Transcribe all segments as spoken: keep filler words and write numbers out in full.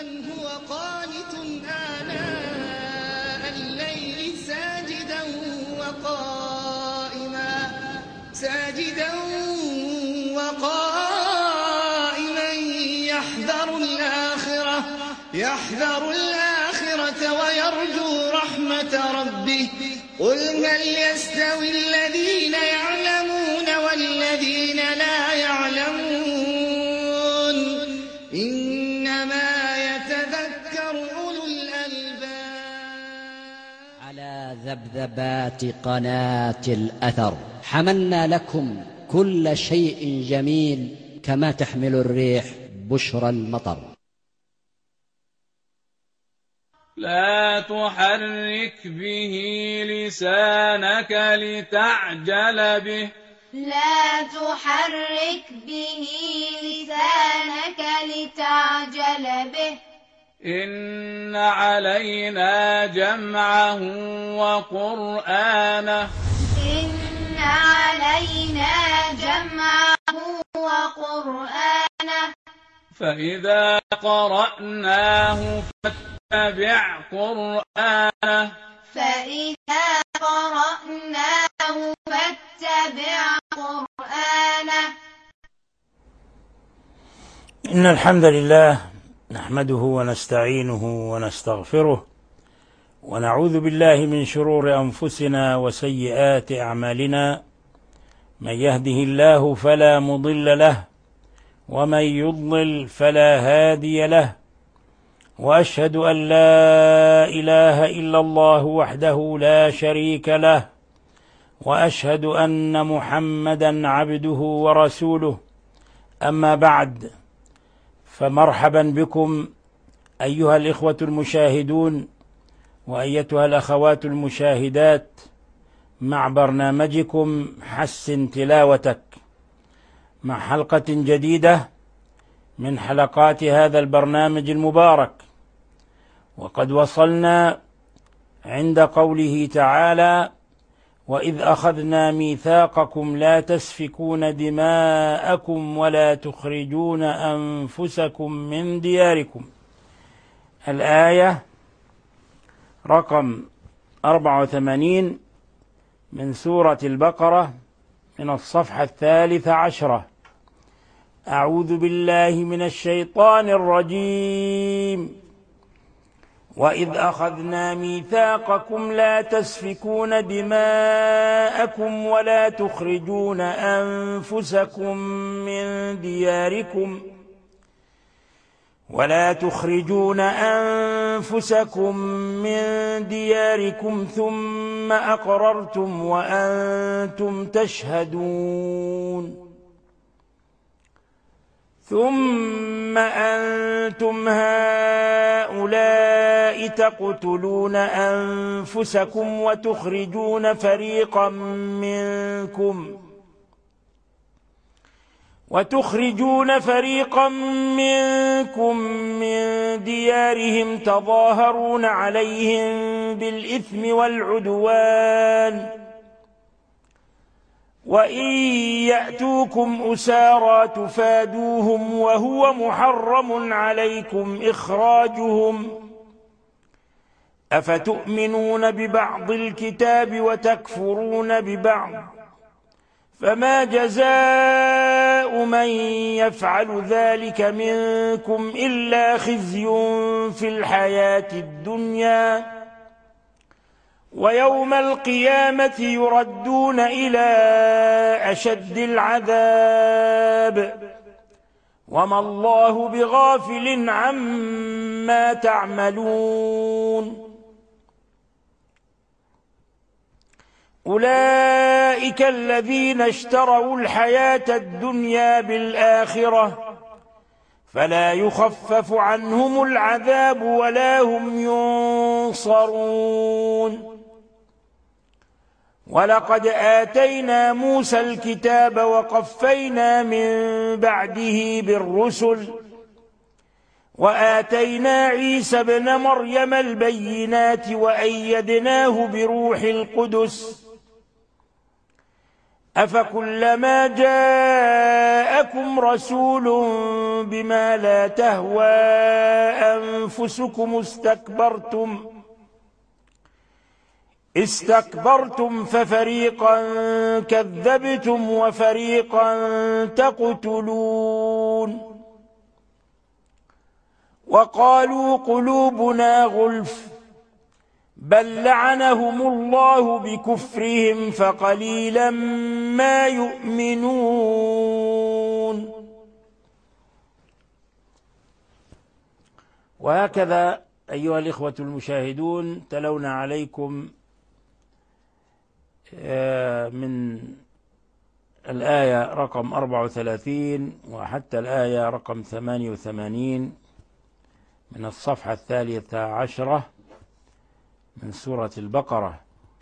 أَمَّنْ هُوَ قَانِتٌ آنَاءَ اللَّيْلِ سَاجِدًا وَقَائِمًا سَاجِدًا وَقَائِمًا يَحْذَرُ الْآخِرَةَ يَحْذَرُ الْآخِرَةَ وَيَرْجُو رَحْمَةَ رَبِّهِ قُلْ هَلْ يَسْتَوِي الَّذِينَ يَعْلَمُونَ وَالَّذِينَ لَا يَعْلَمُونَ إِنَّمَا يَتَذَكَّرُ أُولُو الْأَلْبَابِ. على ذبذبات قناة الأثر حملنا لكم كل شيء جميل كما تحمل الريح بشرى المطر. لا تحرك به لسانك لتعجل به لا تحرك به لسانك لتعجل به إن علينا جمعه وقرآنه إن علينا جمعه وقرآنه فإذا قرأناه فاتبع قرآنه فإذا قرأناه فاتبع قرآنه. إن الحمد لله نحمده ونستعينه ونستغفره ونعوذ بالله من شرور أنفسنا وسيئات أعمالنا، من يهده الله فلا مضل له ومن يضلل فلا هادي له، وأشهد أن لا إله إلا الله وحده لا شريك له، وأشهد أن محمدا عبده ورسوله. أما بعد، فمرحبا بكم أيها الإخوة المشاهدون وأيتها الأخوات المشاهدات مع برنامجكم حسن تلاوتك، مع حلقة جديدة من حلقات هذا البرنامج المبارك. وقد وصلنا عند قوله تعالى: وإذ أخذنا ميثاقكم لا تسفكون دماءكم ولا تخرجون أنفسكم من دياركم. الآية رقم أربعة وثمانين من سورة البقرة من الصفحة الثالثة عشرة. أعوذ بالله من الشيطان الرجيم. وإذ أخذنا ميثاقكم لا تسفكون دماءكم ولا تخرجون أنفسكم من دياركم ولا تخرجون أنفسكم من دياركم ثم أقررتم وأنتم تشهدون ثم أنتم هؤلاء تقتلون أنفسكم وتخرجون فريقا منكم وتخرجون فريقا منكم من ديارهم تظاهرون عليهم بالإثم والعدوان وإن يأتوكم أسارى تفادوهم وهو محرم عليكم إخراجهم أفتؤمنون ببعض الكتاب وتكفرون ببعض فما جزاء من يفعل ذلك منكم إلا خزي في الحياة الدنيا ويوم القيامة يردون إلى أشد العذاب وما الله بغافل عما تعملون. أولئك الذين اشتروا الحياة الدنيا بالآخرة فلا يخفف عنهم العذاب ولا هم ينصرون. ولقد آتينا موسى الكتاب وقفينا من بعده بالرسل وآتينا عيسى ابن مريم البينات وأيدناه بروح القدس أفكلما جاءكم رسول بما لا تهوى أنفسكم استكبرتم استكبرتم ففريقا كذبتم وفريقا تقتلون وقالوا قلوبنا غلف بل لعنهم الله بكفرهم فقليلا ما يؤمنون. وهكذا أيها الإخوة المشاهدون تلونا عليكم من الآية رقم أربعة وثلاثين وحتى الآية رقم ثمانية وثمانين من الصفحة الثالثة عشرة من سورة البقرة.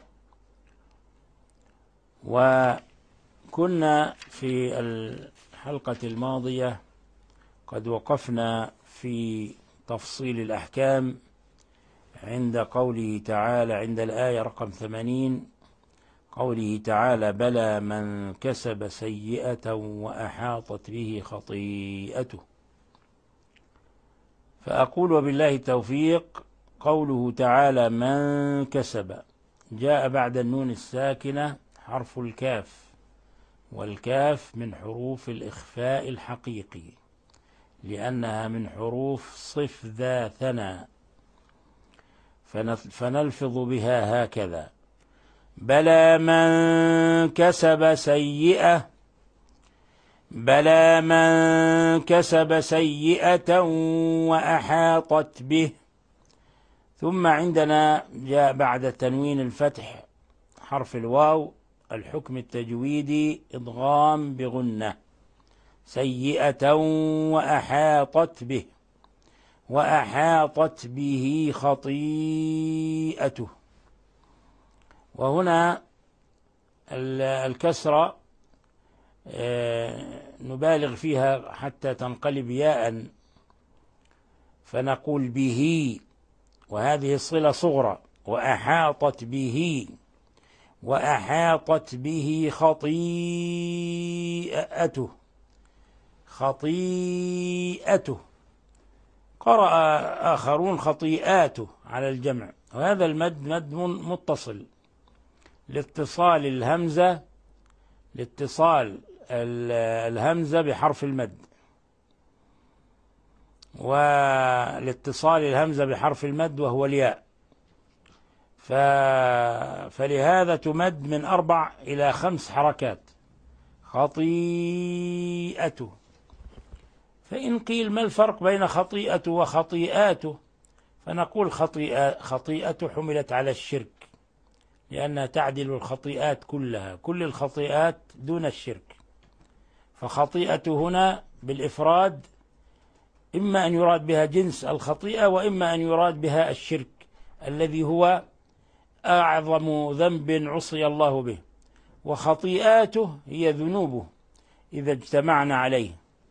وكنا في الحلقة الماضية قد وقفنا في تفصيل الأحكام عند قوله تعالى عند الآية رقم ثمانين قوله تعالى بلى من كسب سيئة وأحاطت به خطيئته. فأقول وبالله التوفيق قوله تعالى من كسب جاء بعد النون الساكنة حرف الكاف، والكاف من حروف الإخفاء الحقيقي لأنها من حروف صف ذا ثنى، فنلفظ بها هكذا بلى من كسب سيئة بلى من كسب سيئة وأحاطت به. ثم عندنا جاء بعد تنوين الفتح حرف الواو الحكم التجويدي إدغام بغنة سيئة وأحاطت به وأحاطت به خطيئته. وهنا الكسرة نبالغ فيها حتى تنقلب ياء فنقول به، وهذه الصلة صغرى وأحاطت به وأحاطت به خطيئته خطيئته. قرأ آخرون خطيئاته على الجمع، وهذا المد مد متصل لاتصال الهمزة لاتصال الهمزة بحرف المد، ولاتصال الهمزة بحرف المد وهو الياء، فلهذا تمد من أربع إلى خمس حركات خطيئته. فإن قيل ما الفرق بين خطيئته وخطيئاته، فنقول خطيئة خطيئته حملت على الشرك لأنها تعدل الخطيئات كلها، كل الخطيئات دون الشرك. فخطيئته هنا بالإفراد إما أن يراد بها جنس الخطيئة وإما أن يراد بها الشرك الذي هو أعظم ذنب عصي الله به، وخطيئاته هي ذنوبه إذا اجتمعنا عليه.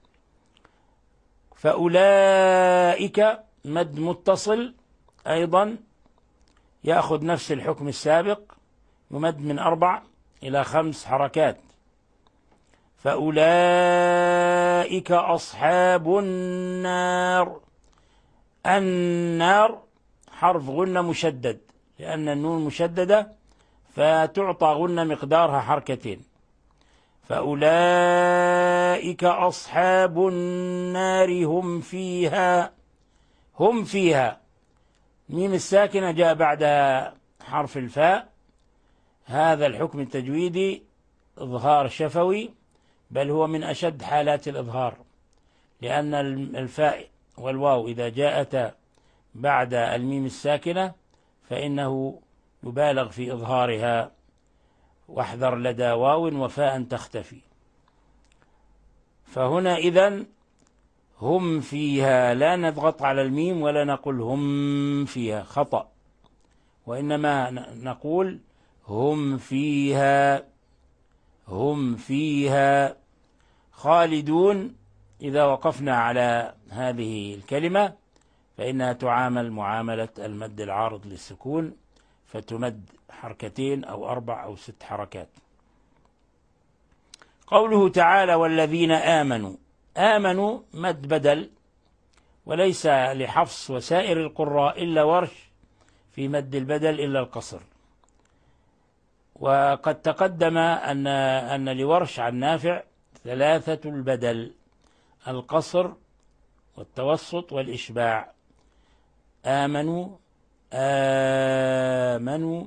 فأولئك مد متصل أيضا يأخذ نفس الحكم السابق، يمد من أربع إلى خمس حركات. فأولئك أصحاب النار، النار حرف غنة مشدد لأن النون مشددة فتعطى غنة مقدارها حركتين. فأولئك أصحاب النار هم فيها هم فيها ميم الساكنة جاء بعدها حرف الفاء، هذا الحكم التجويدي إظهار شفوي، بل هو من أشد حالات الإظهار، لأن الفاء والواو إذا جاءتا بعد الميم الساكنة فإنه يبالغ في إظهارها، واحذر لدى واو وفاء تختفي. فهنا إذن هم فيها لا نضغط على الميم ولا نقول هم فيها خطأ، وإنما نقول هم فيها هم فيها خالدون. إذا وقفنا على هذه الكلمة فإنها تعامل معاملة المد العارض للسكون، فتمد حركتين أو أربع أو ست حركات. قوله تعالى والذين آمنوا، آمنوا مد بدل، وليس لحفص وسائر القراء إلا ورش في مد البدل إلا القصر. وقد تقدم أن أن لورش عن نافع ثلاثة البدل: القصر والتوسط والإشباع. آمنوا آمنوا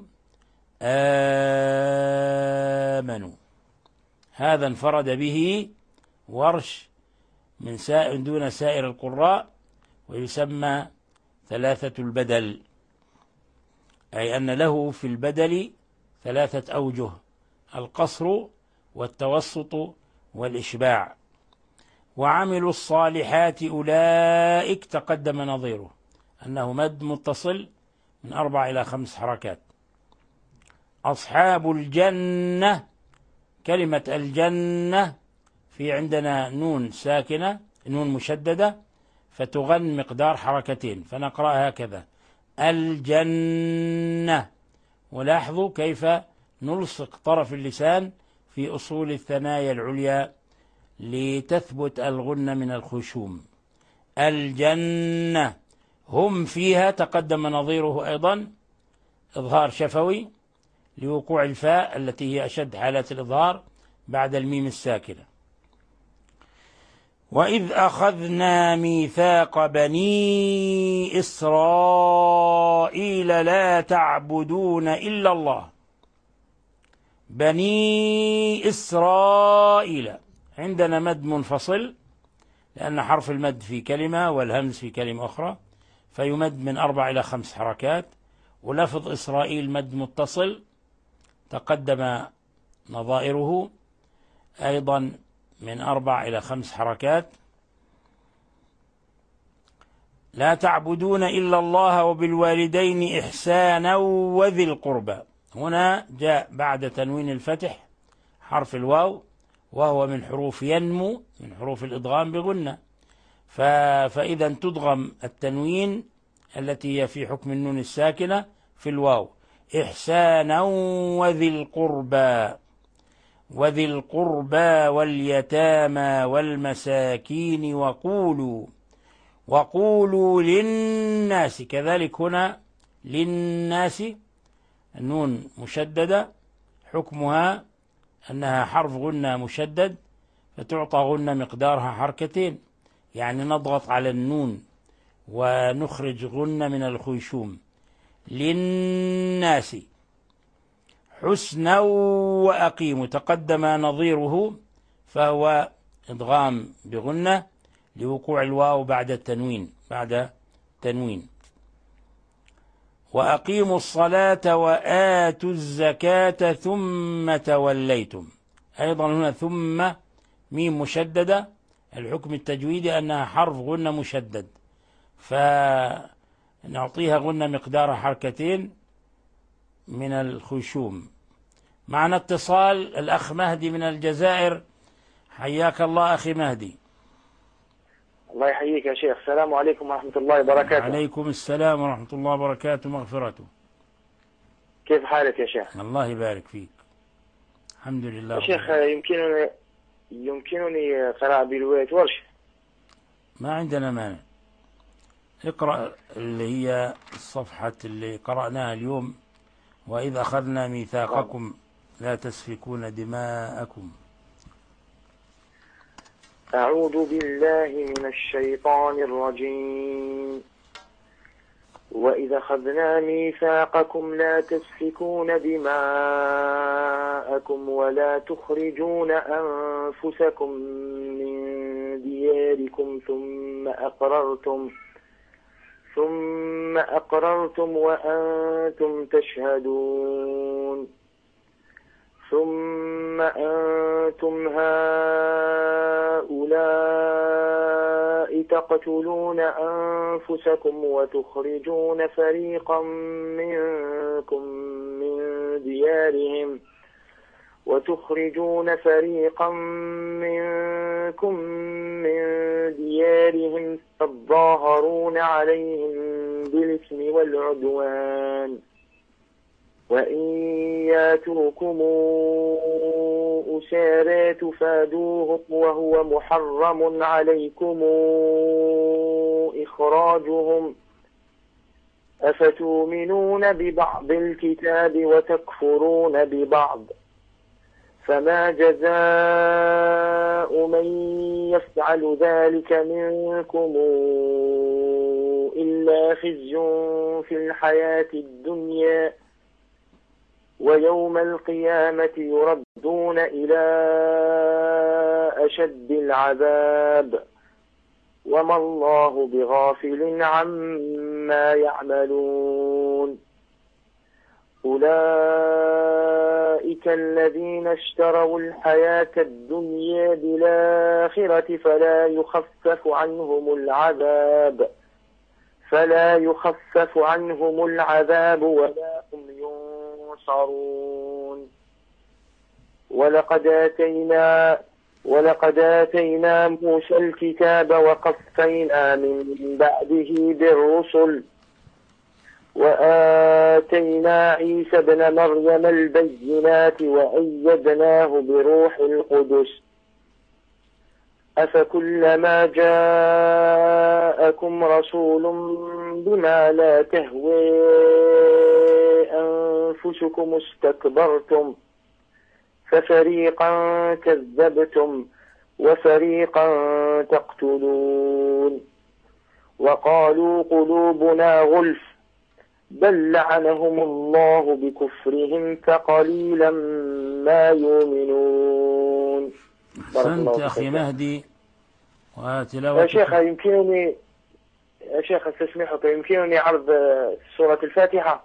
آمنوا، هذا انفرد به ورش من سائر دون سائر القراء، ويسمى ثلاثة البدل، أي أن له في البدل ثلاثة أوجه: القصر والتوسط والإشباع. وعملوا الصالحات أولئك تقدم نظيره، أنه مد متصل من أربع إلى خمس حركات. أصحاب الجنة، كلمة الجنة في عندنا نون ساكنة، نون مشددة، فتغن مقدار حركتين، فنقرأ هكذا: الجنة. ولاحظوا كيف نلصق طرف اللسان في أصول الثنايا العليا لتثبت الغنة من الخشوم. الجنة هم فيها تقدم نظيره أيضا، إظهار شفوي لوقوع الفاء التي هي أشد حالات الإظهار بعد الميم الساكنة. وإذ أخذنا ميثاق بني إسرائيل لا تعبدون إلا الله. بني إسرائيل عندنا مد منفصل، لأن حرف المد في كلمة والهمز في كلمة أخرى، فيمد من أربع إلى خمس حركات. ولفظ إسرائيل مد متصل تقدم نظائره أيضا من أربع إلى خمس حركات. لا تعبدون إلا الله وبالوالدين إحسانا وذي القربى. هنا جاء بعد تنوين الفتح حرف الواو، وهو من حروف ينمو، من حروف الإدغام بغنة، فإذا تدغم التنوين التي هي في حكم النون الساكنة في الواو: إحسانا وذي القربى. وذي القربى واليتامى والمساكين وقولوا وقولوا للناس. كذلك هنا للناس النون مشددة، حكمها أنها حرف غنة مشدد، فتعطى غنة مقدارها حركتين، يعني نضغط على النون ونخرج غنة من الخيشوم. للناس حسنا وأقيموا تقدم نظيره، فهو إدغام بغنة لوقوع الواو بعد التنوين بعد تنوين. وأقيموا الصلاة وآتوا الزكاة ثم توليتم. أيضا هنا ثم ميم مشددة، الحكم التجويدي أنها حرف غنة مشدد، فنعطيها غنة مقدار حركتين من الخشوم. معنا اتصال الأخ مهدي من الجزائر. حياك الله أخي مهدي. الله يحييك يا شيخ. السلام عليكم ورحمة الله وبركاته. عليكم السلام ورحمة الله وبركاته مغفرته. كيف حالك يا شيخ؟ الله يبارك فيك. الحمد لله. يا شيخ يمكنني يمكنني قراءة برواية ورش؟ ما عندنا مانع. اقرأ اللي هي الصفحة اللي قرأناها اليوم: وإذ أخذنا ميثاقكم لا تسفكون دماءكم. أعوذ بالله من الشيطان الرجيم. وإذ أخذنا ميثاقكم لا تسفكون دماءكم ولا تخرجون أنفسكم من دياركم ثم أقررتم ثم أقررتم وأنتم تشهدون. ثم أنتم هؤلاء تقتلون أنفسكم وتخرجون فريقا منكم من ديارهم وتخرجون فريقا منكم من ديارهم تظاهرون عليهم بالإثم والعدوان وإن ياتوكم أسارى تفادوهم وهو محرم عليكم إخراجهم أفتؤمنون ببعض الكتاب وتكفرون ببعض فما جزاء من يفعل ذلك منكم إلا خزي في الحياة الدنيا ويوم القيامة يردون إلى أشد العذاب وما الله بغافل عما يعملون أولئك الذين اشتروا الحياة الدنيا بالآخرة فلا يخفف عنهم العذاب فلا يخفف عنهم العذاب ولا هم ينصرون ولقد آتينا ولقد آتينا موسى الكتاب وقفينا من بعده بالرسل وآتينا عيسى ابن مريم البينات وأيدناه بروح القدس أفكلما جاءكم رسول بما لا تهوي أنفسكم استكبرتم ففريقا كذبتم وفريقا تقتلون وقالوا قلوبنا غلف بل لعنهم الله بكفرهم فقليلا ما يؤمنون. أحسنت أخي مهدي وتلاوتك. يا شيخ يمكنني يا شيخ استسمحك يمكنني عرض سورة الفاتحة؟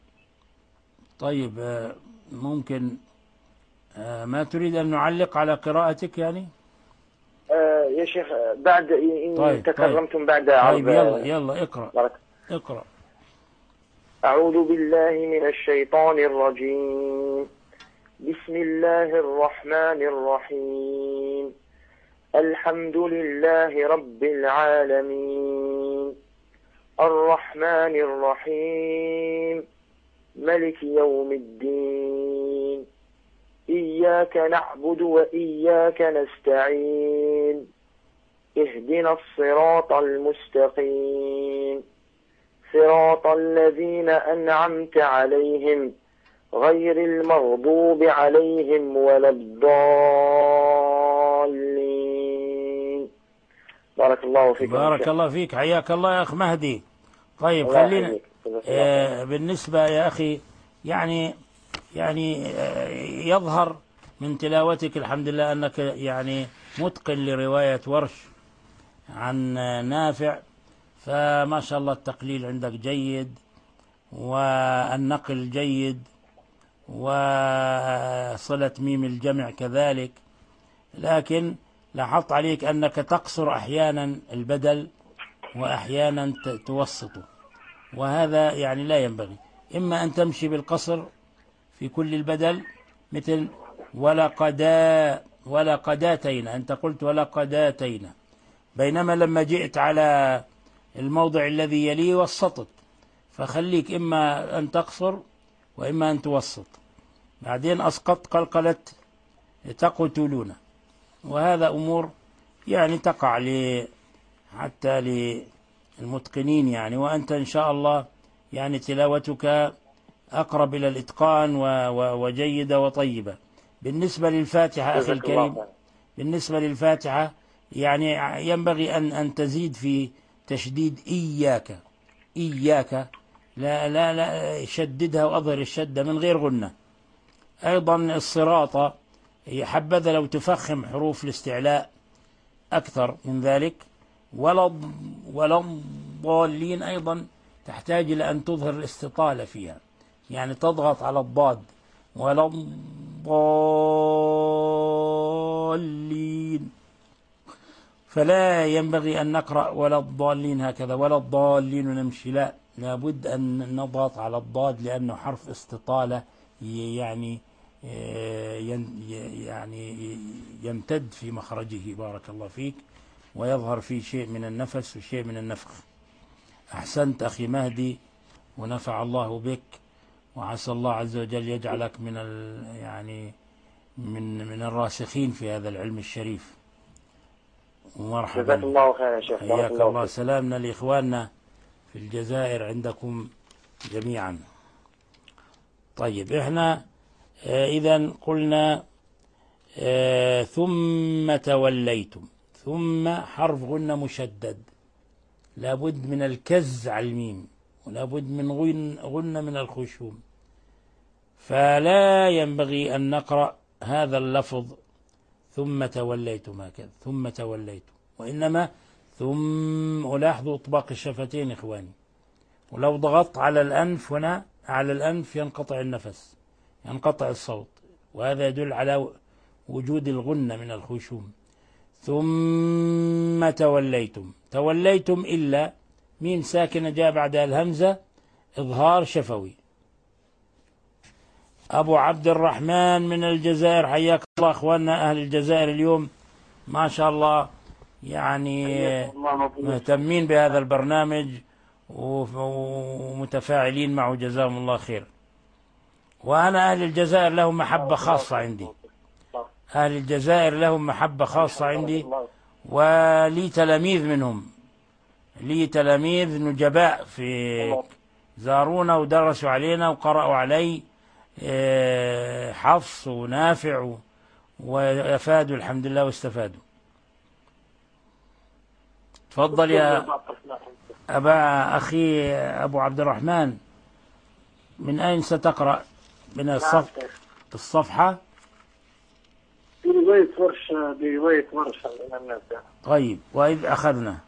طيب ممكن ما تريد أن نعلق على قراءتك يعني؟ آه يا شيخ بعد إن طيب تكرمتم طيب بعد عرض. طيب يلا يلا اقرأ بارك. اقرأ. أعوذ بالله من الشيطان الرجيم. بسم الله الرحمن الرحيم. الحمد لله رب العالمين الرحمن الرحيم ملك يوم الدين إياك نعبد وإياك نستعين اهدنا الصراط المستقيم صراط الذين أنعمت عليهم غير المغضوب عليهم ولا الضالين. بارك الله فيك. بارك الله فيك حياك الله يا أخ مهدي. طيب خلينا آه بالنسبة يا أخي يعني يعني آه يظهر من تلاوتك الحمد لله أنك يعني متقن لرواية ورش عن آه نافع، فما شاء الله التقليل عندك جيد والنقل جيد وصلة ميم الجمع كذلك، لكن لاحظت عليك أنك تقصر أحيانا البدل وأحيانا توسطه، وهذا يعني لا ينبغي. إما أن تمشي بالقصر في كل البدل مثل ولقدا ولقداتينا، أنت قلت ولقداتينا، بينما لما جئت على الموضع الذي يليه وسطت، فخليك إما أن تقصر وإما أن توسط. بعدين أسقط قلقلة تقتلون، وهذا أمور يعني تقع لي حتى للمتقنين يعني، وأنت إن شاء الله يعني تلاوتك أقرب إلى الإتقان وجيدة وطيبة. بالنسبة للفاتحة أخي الكريم، بالنسبة للفاتحة يعني ينبغي أن أن تزيد في تشديد إياك إياك، لا لا لا شددها وأظهر الشدة من غير غنة. أيضا الصراط حبذا لو تفخم حروف الاستعلاء أكثر من ذلك. ولا ولا الضالين أيضا تحتاج إلى أن تظهر الاستطالة فيها، يعني تضغط على الضاد. ولا الضالين، فلا ينبغي أن نقرأ ولا الضالين هكذا ولا الضالين ونمشي، لا، لابد أن نضغط على الضاد لأنه حرف استطالة يعني يعني يمتد في مخرجه. بارك الله فيك، ويظهر فيه شيء من النفس وشيء من النفخ. أحسنت أخي مهدي ونفع الله بك، وعسى الله عز وجل يجعلك من ال يعني من من الراسخين في هذا العلم الشريف. ومرحبا. جزاك الله خير يا شيخ. حياك الله, الله. سلامنا لإخواننا في الجزائر عندكم جميعا. طيب احنا آه إذا قلنا آه ثم توليتم، ثم حرف غنة مشدد، لابد من الكز على الميم، ولابد من غن غنة من الخشوم، فلا ينبغي أن نقرأ هذا اللفظ ثم توليتم هكذا ثم توليتم، وإنما ثم. ألاحظوا إطباق الشفتين إخواني، ولو ضغطت على الأنف هنا على الأنف ينقطع النفس، ينقطع الصوت، وهذا يدل على وجود الغنة من الخشوم. ثم توليتم، توليتم إلا ميم ساكنة جاء بعدها الهمزة، إظهار شفوي. أبو عبد الرحمن من الجزائر، حياك الله. أخواننا أهل الجزائر اليوم ما شاء الله يعني مهتمين بهذا البرنامج ومتفاعلين معه، جزاهم الله خير. وأنا أهل الجزائر لهم محبة خاصة عندي، أهل الجزائر لهم محبة خاصة عندي، ولي تلاميذ منهم، لي تلاميذ نجباء في زارونا ودرسوا علينا وقرأوا علي، حفص ونافع، وافادوا الحمد لله واستفادوا. تفضل يا أبا أخي أبو عبد الرحمن، من أين ستقرأ؟ من الصف... الصفحة برواية ورش، برواية ورش. طيب، وإذ أخذنا.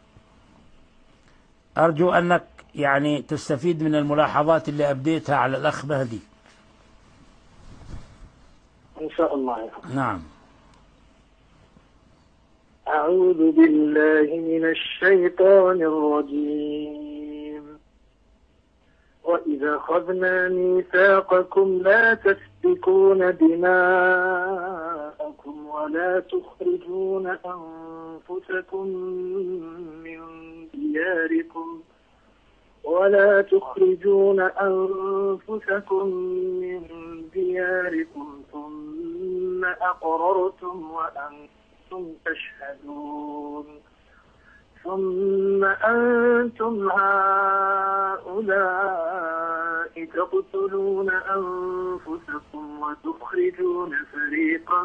أرجو أنك يعني تستفيد من الملاحظات اللي أبديتها على الأخ مهدي إن شاء الله. نعم. أعوذ بالله من الشيطان الرجيم. وإذا أخذنا ميثاقكم لا تسفكون دماءكم ولا تخرجون أنفسكم من دياركم ولا تخرجون أنفسكم من دياركم ثم أقررتم وأنتم تشهدون. ثم أنتم هؤلاء تقتلون أنفسكم وتخرجون فريقا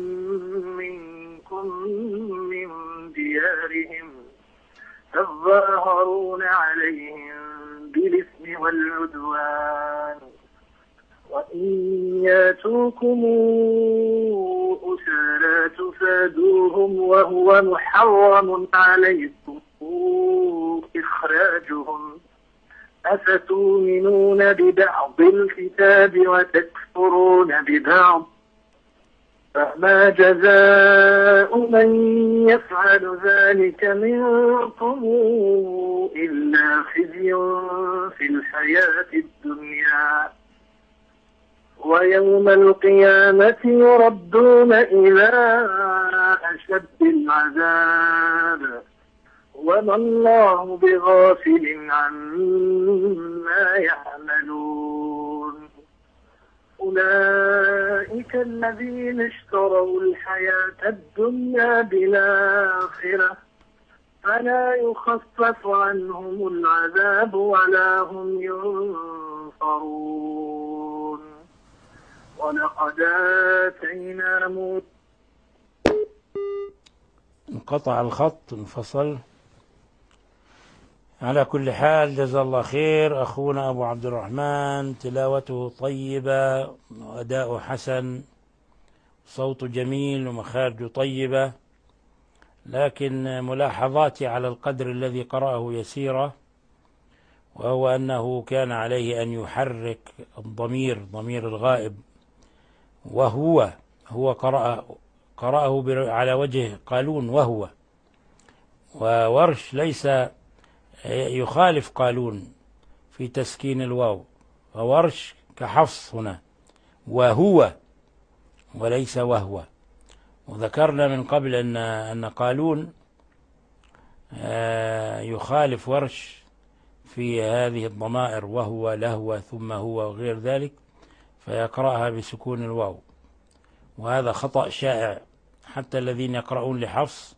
منكم من ديارهم تظاهرون عليهم بالإثم والعدوان وإن ياتوكم أسارى تفادوهم وهو محرم عليكم إخراجهم أفتؤمنون ببعض الكتاب وتكفرون ببعض فما جزاء من يفعل ذلك منكم إلا خزي في الحياة الدنيا ويوم القيامة يردون إلى أشد العذاب وما الله بغافل عما يعملون. أولئك الذين اشتروا الحياة الدنيا بالآخرة فلا يخفف عنهم العذاب ولا هم ينصرون. ولقد آتينا موسى. انقطع الخط، انفصل. على كل حال جزا الله خير أخونا أبو عبد الرحمن، تلاوته طيبة وأداؤه حسن، صوته جميل ومخارجه طيبة، لكن ملاحظاتي على القدر الذي قرأه يسيرة، وهو أنه كان عليه أن يحرك الضمير، ضمير الغائب، وهو هو قرأ قرأه على وجه قالون وهو، وورش ليس يخالف قالون في تسكين الواو، فورش كحفص هنا وهو وليس وهو. وذكرنا من قبل أن أن قالون يخالف ورش في هذه الضمائر وهو لهو ثم هو وغير ذلك فيقرأها بسكون الواو، وهذا خطأ شائع. حتى الذين يقرؤون لحفص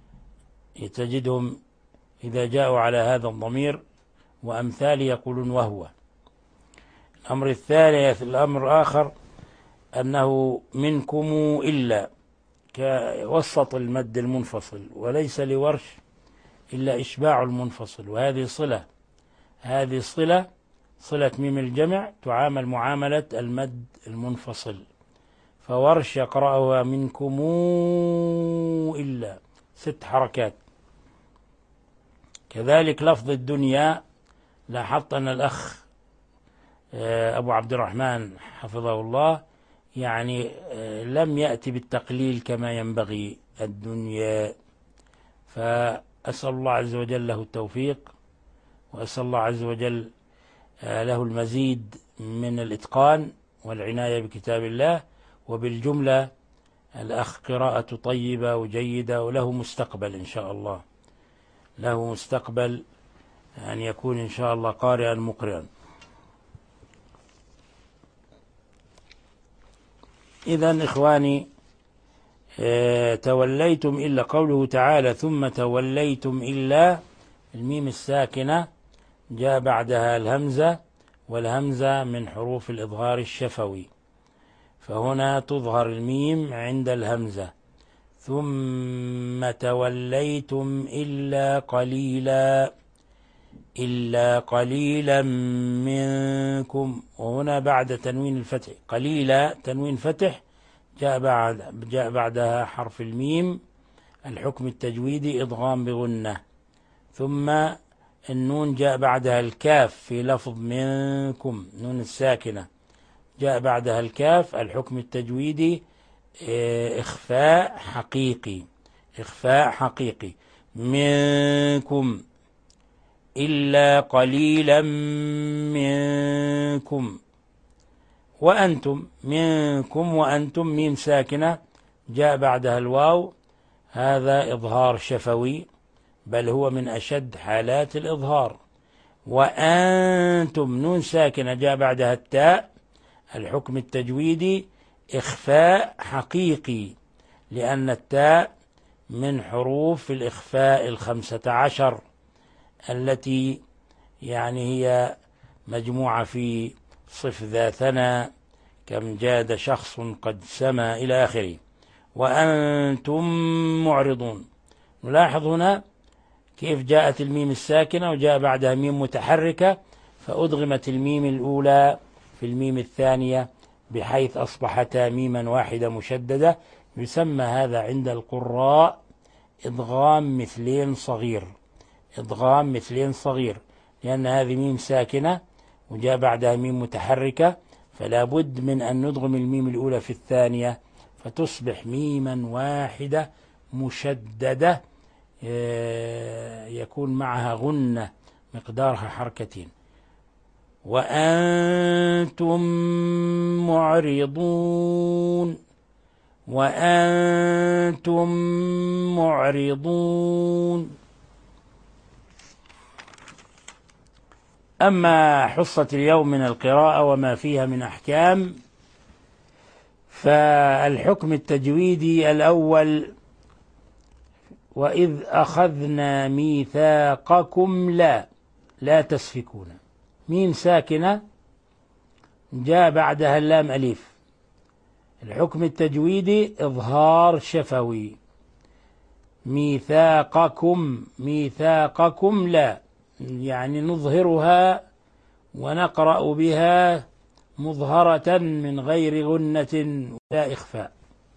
تجدهم إذا جاءوا على هذا الضمير وأمثال يقولون وهو. الأمر الثالث الأمر آخر أنه منكم إلا كوسط المد المنفصل، وليس لورش إلا إشباع المنفصل، وهذه صلة، هذه صلة صلة ميم الجمع تعامل معاملة المد المنفصل، فورش يقرأها منكم إلا ست حركات. كذلك لفظ الدنيا، لاحظت أن الأخ أبو عبد الرحمن حفظه الله يعني لم يأتي بالتقليل كما ينبغي الدنيا، فأسأل الله عز وجل له التوفيق، وأسأل الله عز وجل له المزيد من الإتقان والعناية بكتاب الله. وبالجملة الأخ قراءة طيبة وجيدة وله مستقبل إن شاء الله، له مستقبل أن يكون إن شاء الله قارئا مقرئا. إذن إخواني اه توليتم إلا، قوله تعالى ثم توليتم إلا، الميم الساكنة جاء بعدها الهمزة، والهمزة من حروف الإظهار الشفوي، فهنا تظهر الميم عند الهمزة. ثم توليتم إلا قليلا، إلا قليلا منكم، وهنا بعد تنوين الفتح قليلا تنوين فتح جاء بعد جاء بعدها حرف الميم، الحكم التجويدي إضغام بغنة، ثم النون جاء بعدها الكاف في لفظ منكم، نون الساكنة جاء بعدها الكاف، الحكم التجويدي إخفاء حقيقي، إخفاء حقيقي. منكم إلا قليلا منكم، وأنتم منكم وأنتم ميم ساكنة جاء بعدها الواو، هذا إظهار شفوي، بل هو من أشد حالات الإظهار. وأنتم نون ساكنة جاء بعدها التاء، الحكم التجويدي إخفاء حقيقي، لأن التاء من حروف الإخفاء الخمسة عشر التي يعني هي مجموعة في صف ذا ثنى، كم جاد شخص قد سما إلى آخره. وأنتم معرضون، نلاحظ هنا كيف جاءت الميم الساكنة وجاء بعدها ميم متحركة، فأدغمت الميم الأولى في الميم الثانية بحيث أصبحتا ميما واحدة مشددة. يسمى هذا عند القراء إدغام مثلين صغير، إدغام مثلين صغير، لأن هذه ميم ساكنة وجاء بعدها ميم متحركة، فلا بد من أن ندغم الميم الأولى في الثانية فتصبح ميما واحدة مشددة يكون معها غنة مقدارها حركتين. وأنتم معرضون، وأنتم معرضون. أما حصة اليوم من القراءة وما فيها من أحكام، فالحكم التجويدي الأول: وإذ أخذنا ميثاقكم لا لا تسفكون، ميم ساكنة جاء بعدها اللام أليف، الحكم التجويدي إظهار شفوي. ميثاقكم، ميثاقكم لا، يعني نظهرها ونقرأ بها مظهرة من غير غنة ولا إخفاء.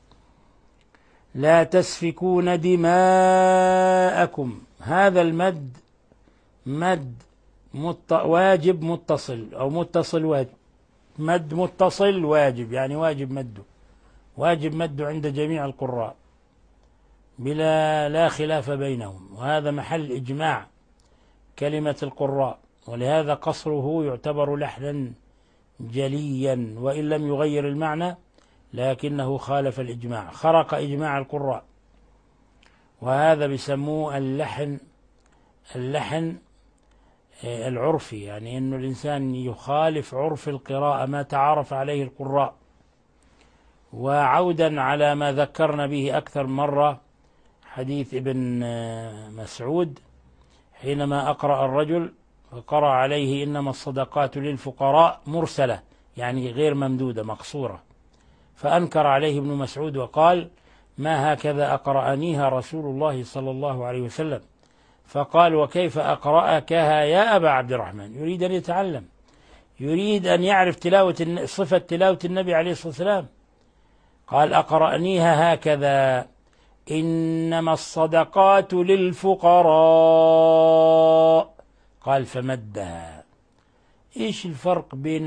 لا تسفكون دماءكم، هذا المد مد مت... واجب متصل أو متصل واجب، مد متصل واجب، يعني واجب مده، واجب مده عند جميع القراء بلا لا خلاف بينهم، وهذا محل إجماع كلمة القراء، ولهذا قصره يعتبر لحنا جليا وإن لم يغير المعنى، لكنه خالف الإجماع، خرق إجماع القراء، وهذا بيسموه اللحن اللحن العرفي، يعني أنه الإنسان يخالف عرف القراءة ما تعارف عليه القراء. وعودا على ما ذكرنا به أكثر مرة حديث ابن مسعود حينما أقرأ الرجل فقرأ عليه إنما الصدقات للفقراء مرسلة، يعني غير ممدودة مقصورة، فأنكر عليه ابن مسعود وقال ما هكذا أقرأنيها رسول الله صلى الله عليه وسلم. فقال وكيف أقرأكها يا أبا عبد الرحمن؟ يريد أن يتعلم، يريد أن يعرف تلاوة صفة تلاوة النبي عليه الصلاة والسلام. قال أقرأنيها هكذا إنما الصدقات للفقراء. قال فمدها. إيش الفرق بين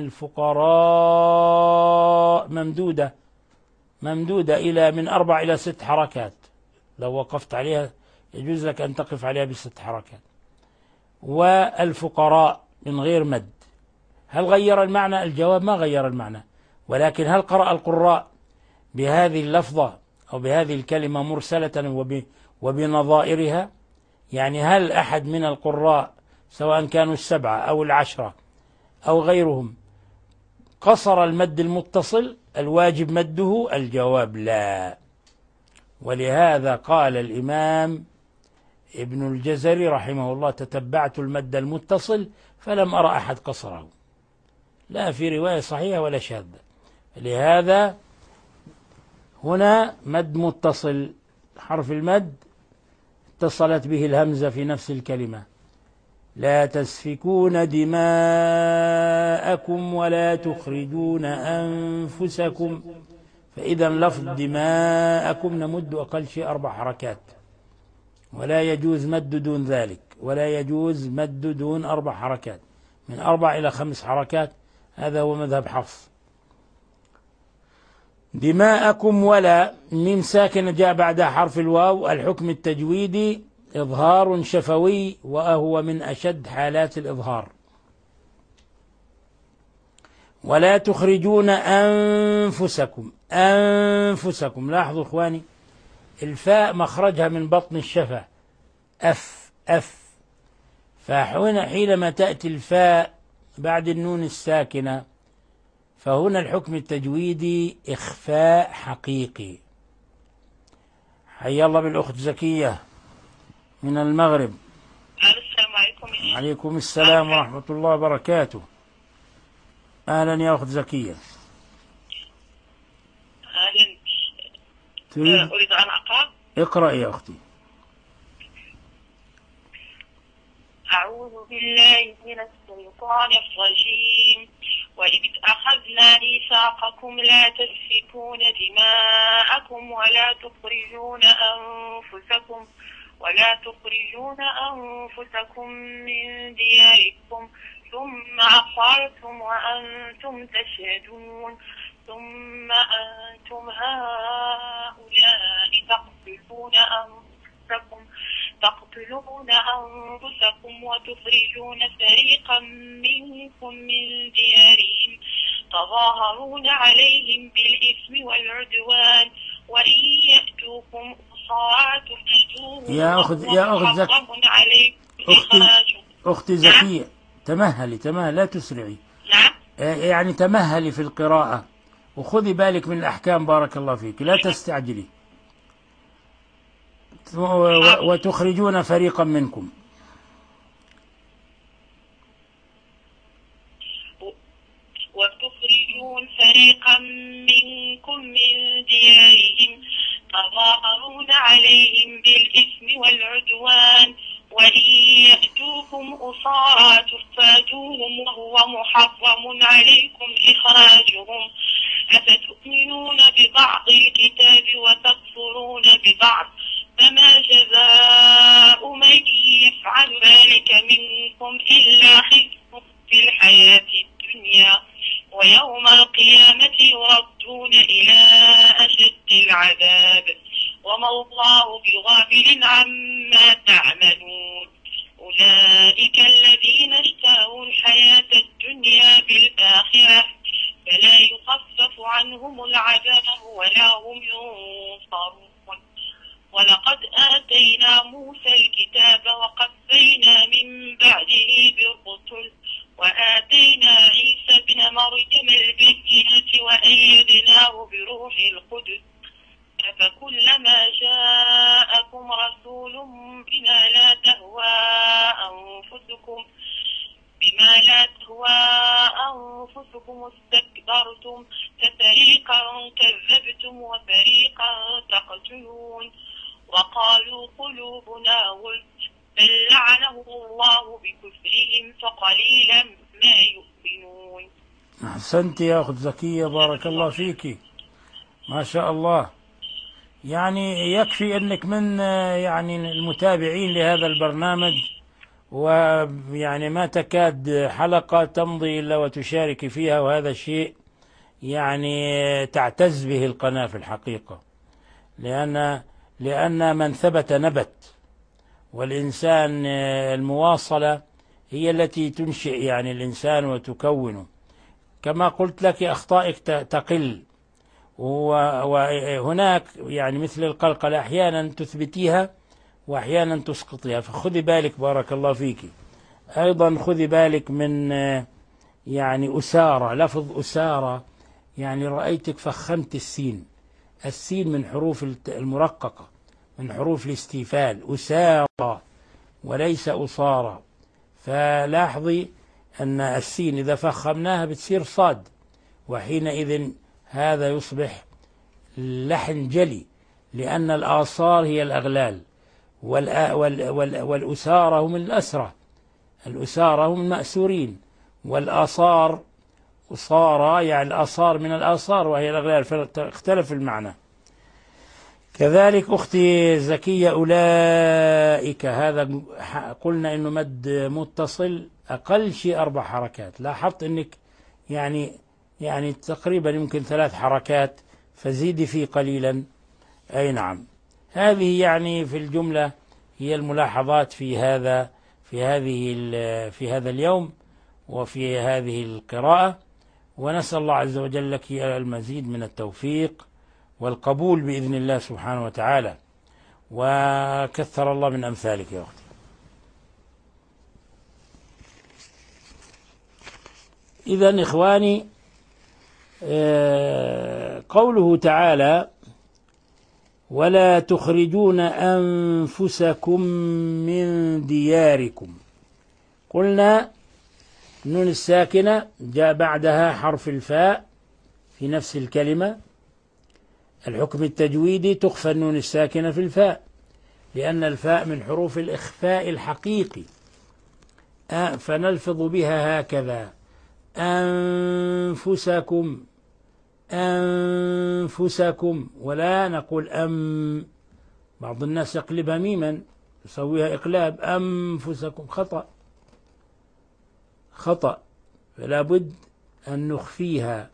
الفقراء ممدودة ممدودة إلى من أربع إلى ست حركات، لو وقفت عليها يجوز لك أن تقف عليها بست حركات، والفقراء من غير مد. هل غير المعنى؟ الجواب ما غير المعنى، ولكن هل قرأ القراء بهذه اللفظة أو بهذه الكلمة مرسلة وبنظائرها؟ يعني هل أحد من القراء سواء كانوا السبعة أو العشرة أو غيرهم قصر المد المتصل الواجب مده؟ الجواب لا. ولهذا قال الإمام ابن الجزري رحمه الله تتبعت المد المتصل فلم أرى أحد قصره، لا في رواية صحيحة ولا شاذة. لهذا هنا مد متصل، حرف المد اتصلت به الهمزة في نفس الكلمة. لا تسفكون دماءكم ولا تخرجون أنفسكم، فإذا لفظ دماءكم نمد أقل شيء أربع حركات، ولا يجوز مد دون ذلك، ولا يجوز مد دون أربع حركات، من أربع إلى خمس حركات، هذا هو مذهب حفص. دماءكم ولا ميم ساكنة جاء بعدها حرف الواو. الحكم التجويدي إظهار شفوي وهو من أشد حالات الإظهار. ولا تخرجون أنفسكم، أنفسكم، لاحظوا إخواني الفاء مخرجها من بطن الشفة أف أف، فهنا حينما تأتي الفاء بعد النون الساكنة فهنا الحكم التجويدي إخفاء حقيقي. حيا الله بالأخت زكية من المغرب. السلام عليكم. عليكم السلام ورحمة الله وبركاته. أهلا يا أخت زكية. أهلا. تريد؟ أريد أن أقرأ. اقرأ يا أختي. أعوذ بالله من الشيطان الرجيم. وإذ أخذنا ميثاقكم لا تسفكون دماءكم ولا تخرجون أنفسكم ولا تخرجون أنفسكم من دياركم ثم أقررتم وأنتم تشهدون ثم أنتم هؤلاء تقتلون أنفسكم تقتلون أنفسكم وتخرجون فريقا منكم من ديارهم تظاهرون عليهم بالإثم والعدوان وإن يأتوكم أسارى تفسدوهم يا أخت يا أخت زكية أختي أختي زكية تمهلي تمهلي لا تسرعي. نعم. يعني تمهلي في القراءة وخذي بالك من الأحكام بارك الله فيك، لا تستعجلي. وتخرجون فريقا منكم وتخرجون فريقا منكم من ديارهم تظاهرون عليهم بالإثم والعدوان وإن يأتوكم أسارى تفادوهم وهو محرم عليكم إخراجهم أفتؤمنون ببعض الكتاب وتكفرون ببعض فما جزاء من يفعل ذلك منكم إلا خزي في الحياة الدنيا ويوم القيامة يردون إلى أشد العذاب وما الله بغافل عما تعملون أولئك الذين اشتروا الحياة الدنيا بالآخرة فلا يخفف عنهم العذاب ولا هم ينصرون ولقد آتينا موسى الكتاب وقد وقفينا من بعده بالرسل وآتينا عيسى ابن مريم البينات وأيدناه بروح القدس أفكلما جاءكم رسول بما لا تهوى أنفسكم بما لا تهوى أنفسكم استكبرتم ففريقا كذبتم وفريقا تقتلون وقالوا قلوبنا غلف بل لعنهم الله بكفرهم فقليلا ما يؤمنون. أحسنت يا أخت زكية، بارك الله فيك، ما شاء الله. يعني يكفي أنك من يعني المتابعين لهذا البرنامج، ويعني ما تكاد حلقة تمضي إلا وتشارك فيها، وهذا الشيء يعني تعتز به القناة في الحقيقة، لأن لأن من ثبت نبت، والإنسان المواصلة هي التي تنشئ يعني الإنسان وتكونه. كما قلت لك أخطائك تقل، وهناك يعني مثل القلقلة أحيانا تثبتيها وأحيانا تسقطيها، فخذي بالك بارك الله فيك. أيضا خذي بالك من يعني أسارة، لفظ أسارة يعني رأيتك فخمت السين، السين من حروف المرققة، من حروف الاستيفال، أسارة وليس أصارة. فلاحظي أن السين إذا فخمناها بتصير صاد، وحينئذ هذا يصبح لحن جلي، لأن الآصار هي الأغلال، والأسارة هم الأسرة، الأسارة هم المأسورين، والآصار أصارة يعني الآصار من الآصار وهي الأغلال، فاختلف المعنى. كذلك أختي زكية أولئك، هذا قلنا إنه مد متصل أقل شيء أربع حركات، لاحظت إنك يعني يعني تقريبا يمكن ثلاث حركات، فزيدي فيه قليلا. أي نعم، هذه يعني في الجملة هي الملاحظات في هذا في هذه في هذا اليوم وفي هذه القراءة، ونسأل الله عز وجل لك المزيد من التوفيق والقبول بإذن الله سبحانه وتعالى، وكثر الله من أمثالك يا أختي. إذن إخواني، قوله تعالى ولا تخرجون أنفسكم من دياركم، قلنا النون الساكنة جاء بعدها حرف الفاء في نفس الكلمة. الحكم التجويدي تخفى النون الساكنة في الفاء، لأن الفاء من حروف الإخفاء الحقيقي، فنلفظ بها هكذا أنفسكم أنفسكم، ولا نقول أم. بعض الناس يقلبها ميما، يسويها إقلاب، أنفسكم، خطأ خطأ، فلا بد أن نخفيها.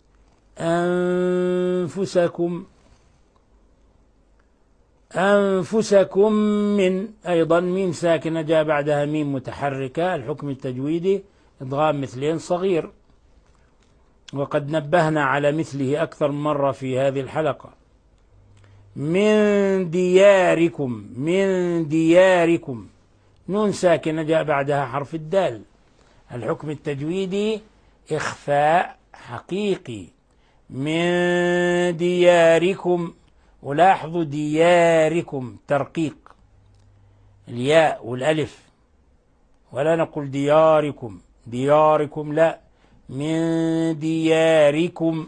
أنفسكم أنفسكم من، أيضا ميم ساكنة جاء بعدها ميم متحركة، الحكم التجويدي إدغام مثلين صغير، وقد نبهنا على مثله أكثر من مرة في هذه الحلقة. من دياركم من دياركم، نون ساكنة جاء بعدها حرف الدال، الحكم التجويدي إخفاء حقيقي. من دياركم، ولاحظوا دياركم ترقيق الياء والألف، ولا نقول دياركم دياركم، لا، من دياركم.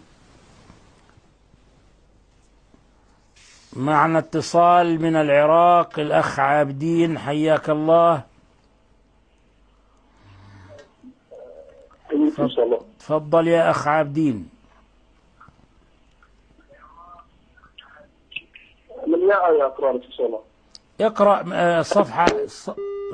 معنا اتصال من العراق، الأخ عابدين، حياك الله. تفضل يا أخ عابدين. من يا آية أقرأ لك إن شاء الله. اقرأ صفحة ص...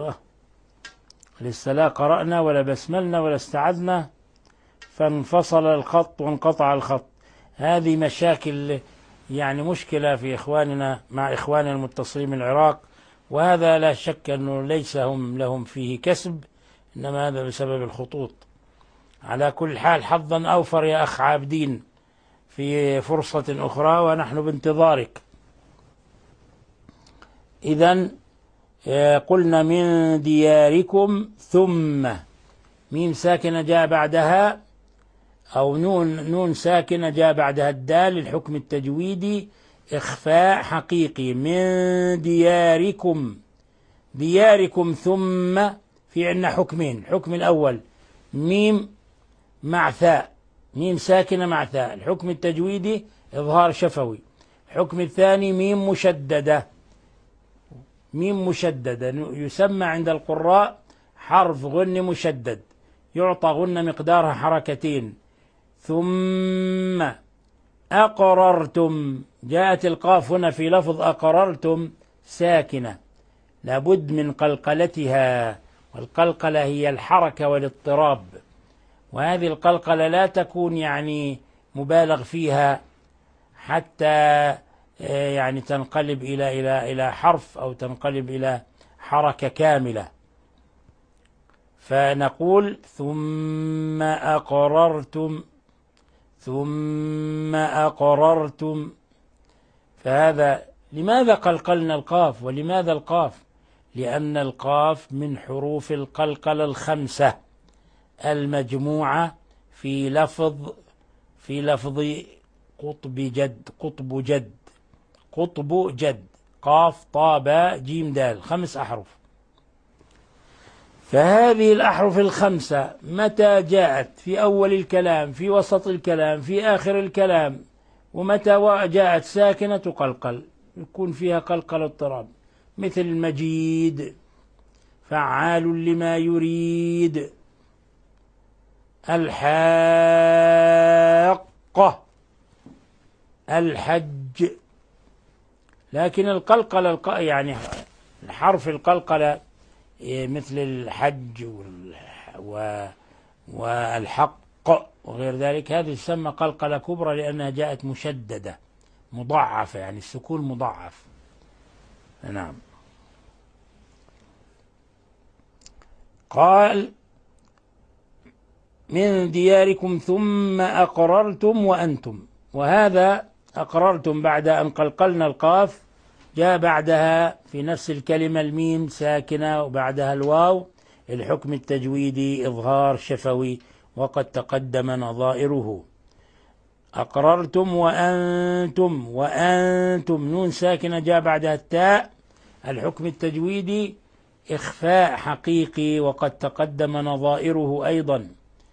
لسه لا قرأنا ولا بسملنا ولا استعذنا، فانفصل الخط وانقطع الخط. هذه مشاكل، يعني مشكلة في إخواننا مع إخواننا المتصلين من العراق، وهذا لا شك أنه ليس هم لهم فيه كسب، إنما هذا بسبب الخطوط. على كل حال حظا أوفر يا أخ عابدين في فرصة أخرى، ونحن بانتظارك. إذن قلنا من دياركم ثم ميم ساكنة جاء بعدها أو نون نون ساكنة جاء بعدها الدال الحكم التجويدي إخفاء حقيقي. من دياركم دياركم ثم في عندنا حكمين. الحكم الأول ميم مع ثاء، ميم ساكنة مع ثاء، الحكم التجويدي إظهار شفوي. الحكم الثاني ميم مشددة، ميم مشددة يسمى عند القراء حرف غن مشدد، يعطى غن مقدارها حركتين. ثم أقررتم، جاءت القاف هنا في لفظ أقررتم ساكنة لابد من قلقلتها، والقلقلة هي الحركة والاضطراب، وهذه القلقلة لا تكون يعني مبالغ فيها حتى يعني تنقلب إلى إلى إلى حرف أو تنقلب إلى حركة كاملة. فنقول ثم أقررتم، ثم أقررتم. فهذا لماذا قلقلنا القاف؟ ولماذا القاف؟ لأن القاف من حروف القلقلة الخمسة المجموعة في لفظ في لفظ قطب جد، قطب جد، قطب جد، قاف طاء باء جيم دال، خمس أحرف. فهذه الأحرف الخمسة متى جاءت في أول الكلام، في وسط الكلام، في آخر الكلام، ومتى جاءت ساكنة تقلقل، يكون فيها قلقل اضطراب، مثل المجيد، فعال لما يريد، الحاقة، الحج. لكن القلقلة يعني الحرف القلقلة مثل الحج والحق وغير ذلك، هذه تسمى قلقلة كبرى لأنها جاءت مشددة مضاعفة، يعني السكون مضاعف. نعم. قال من دياركم ثم أقررتم وأنتم، وهذا أقررتم بعد أن قلقلنا القاف جاء بعدها في نفس الكلمة الميم ساكنة وبعدها الواو، الحكم التجويدي إظهار شفوي وقد تقدم نظائره. أقررتم وأنتم، وأنتم نون ساكنة جاء بعدها التاء، الحكم التجويدي إخفاء حقيقي وقد تقدم نظائره أيضا.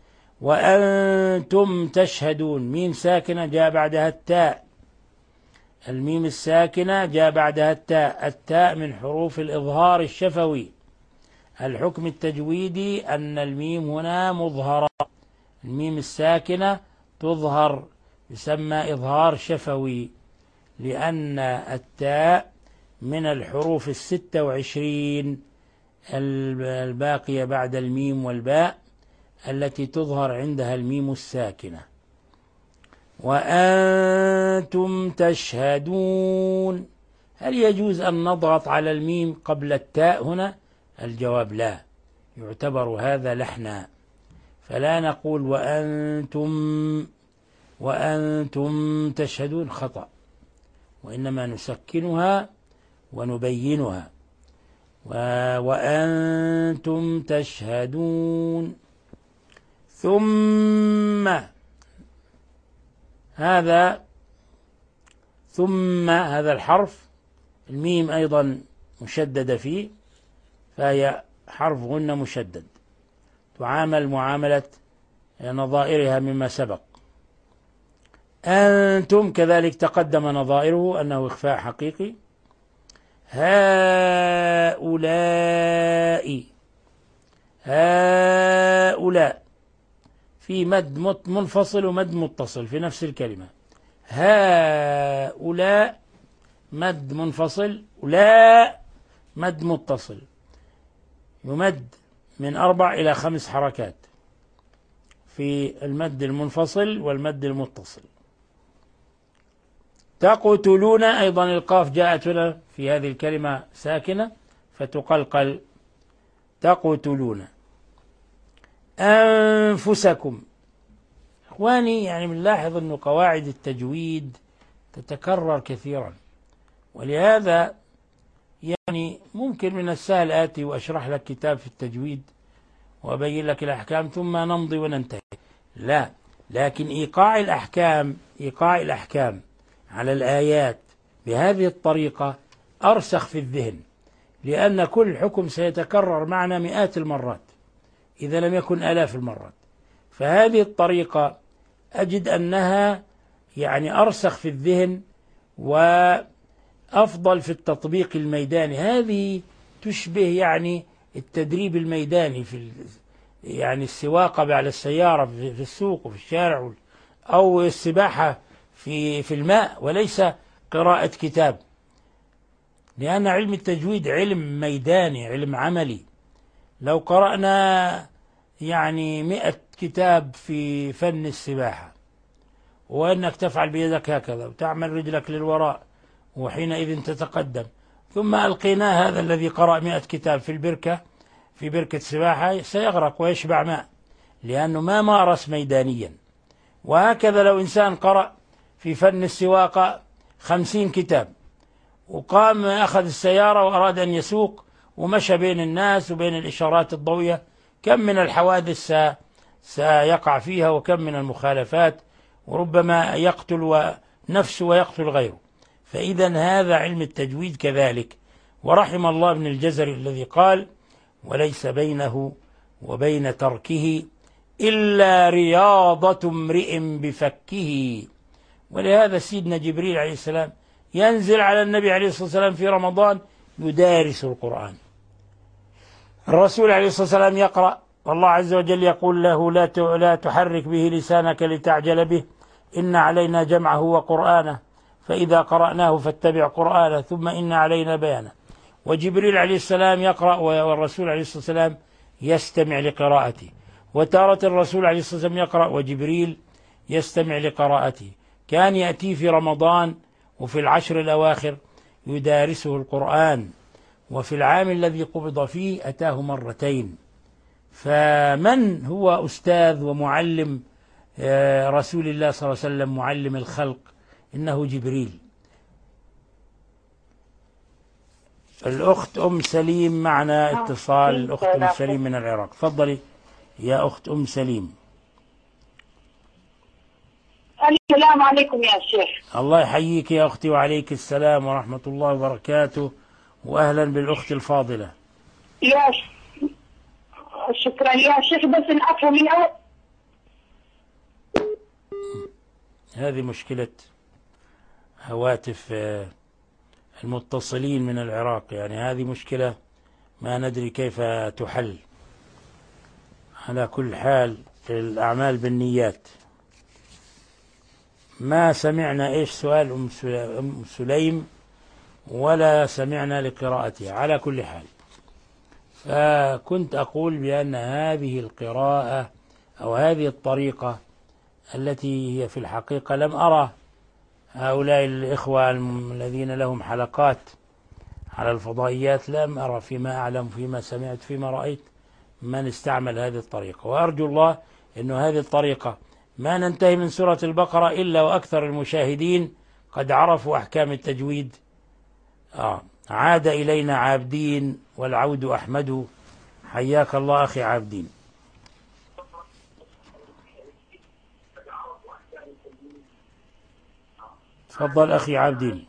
وأنتم تشهدون ميم ساكنة جاء بعدها التاء، الميم الساكنة جاء بعدها التاء، التاء من حروف الإظهار الشفوي. الحكم التجويدي أن الميم هنا مظهرة، الميم الساكنة تظهر، يسمى إظهار شفوي، لأن التاء من الحروف الستة وعشرين الباقية بعد الميم والباء التي تظهر عندها الميم الساكنة. وأنتم تشهدون، هل يجوز أن نضغط على الميم قبل التاء هنا؟ الجواب لا، يعتبر هذا لحنا، فلا نقول وأنتم وأنتم تشهدون، خطأ، وإنما نسكنها ونبينها. وأنتم تشهدون. ثم هذا ثم هذا الحرف الميم أيضا مشددة فيه، فهي حرف غنة مشدد، تعامل معاملة نظائرها مما سبق. أنتم كذلك تقدم نظائره أنه إخفاء حقيقي. هؤلاء، هؤلاء في مد منفصل ومد متصل في نفس الكلمة. هؤلاء مد منفصل، ولا مد متصل، يمد من أربع إلى خمس حركات في المد المنفصل والمد المتصل. تقتلون أيضا القاف جاءت هنا في هذه الكلمة ساكنة فتقلقل، تقتلون. أنفسكم، إخواني يعني بنلاحظ أن قواعد التجويد تتكرر كثيرا، ولهذا يعني ممكن من السهل آتي وأشرح لك كتاب في التجويد وأبين لك الأحكام ثم نمضي وننتهي. لا، لكن إيقاع الأحكام إيقاع الأحكام على الآيات بهذه الطريقة أرسخ في الذهن، لأن كل حكم سيتكرر معنا مئات المرات إذا لم يكن آلاف المرات. فهذه الطريقة أجد أنها يعني أرسخ في الذهن وأفضل في التطبيق الميداني. هذه تشبه يعني التدريب الميداني في يعني السواقة على السيارة في السوق وفي الشارع، أو السباحة في في الماء، وليس قراءة كتاب. لأن علم التجويد علم ميداني، علم عملي. لو قرأنا يعني مئة كتاب في فن السباحة، وأنك تفعل بيدك هكذا وتعمل رجلك للوراء وحينئذ تتقدم، ثم ألقينا هذا الذي قرأ مئة كتاب في البركة في بركة سباحة، سيغرق ويشبع ماء، لأنه ما مارس ميدانيا. وهكذا لو إنسان قرأ في فن السواقة خمسين كتاب، وقام أخذ السيارة وأراد أن يسوق ومشى بين الناس وبين الإشارات الضوئية، كم من الحوادث سيقع فيها، وكم من المخالفات، وربما يقتل نفسه ويقتل غيره. فإذا هذا علم التجويد كذلك. ورحم الله ابن الجزري الذي قال: وليس بينه وبين تركه إلا رياضة امرئ بفكه. ولهذا سيدنا جبريل عليه السلام ينزل على النبي عليه الصلاة والسلام في رمضان يدارس القرآن. الرسول عليه الصلاة والسلام يقرأ، والله عز وجل يقول له: لا لا تحرك به لسانك لتعجل به، إن علينا جمعه وقرآنه، فإذا قرأناه فاتبع قرآنه، ثم إن علينا بيانه. وجبريل عليه السلام يقرأ والرسول عليه الصلاة والسلام يستمع لقراءته، وتارة الرسول عليه الصلاة والسلام يقرأ وجبريل يستمع لقراءته. كان يأتي في رمضان وفي العشر الأواخر يدارسه القرآن، وفي العام الذي قبض فيه أتاه مرتين. فمن هو أستاذ ومعلم رسول الله صلى الله عليه وسلم، معلم الخلق؟ إنه جبريل. الأخت أم سليم معنا اتصال. الأخت أم سليم من العراق، تفضلي يا أخت أم سليم. السلام عليكم يا شيخ. الله يحييك يا أختي، وعليك السلام ورحمة الله وبركاته، وأهلا بالأخت الفاضلة. يا ش... شكرا يا شيخ، بس العفو من أول. هذه مشكلة هواتف المتصلين من العراق، يعني هذه مشكلة ما ندري كيف تحل. على كل حال الأعمال بالنيات. ما سمعنا إيش سؤال أم سليم، ولا سمعنا لقراءتها. على كل حال، فكنت أقول بأن هذه القراءة أو هذه الطريقة التي هي في الحقيقة لم أرى هؤلاء الإخوة الذين لهم حلقات على الفضائيات، لم أرى فيما أعلم فيما سمعت فيما رأيت من استعمل هذه الطريقة. وأرجو الله أن هذه الطريقة ما ننتهي من سورة البقرة إلا وأكثر المشاهدين قد عرفوا أحكام التجويد. آه. عاد إلينا عابدين والعود أحمد. حياك الله أخي عابدين. تفضل أخي عابدين.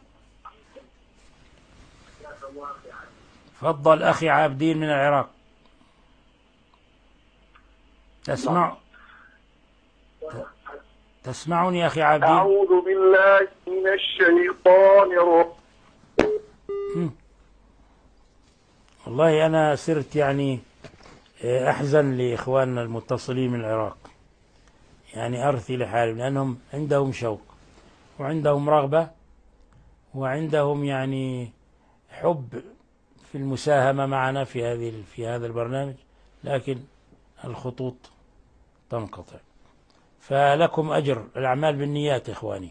تفضل أخي عابدين من العراق. تسمع تسمعني أخي عابدين؟ أعوذ بالله من الشيطان الرجيم. والله أنا صرت يعني أحزن لإخواننا المتصلين من العراق، يعني أرثي لحالهم، لأنهم عندهم شوق وعندهم رغبة وعندهم يعني حب في المساهمة معنا في هذه في هذا البرنامج، لكن الخطوط تنقطع. فلكم أجر، الأعمال بالنيات إخواني.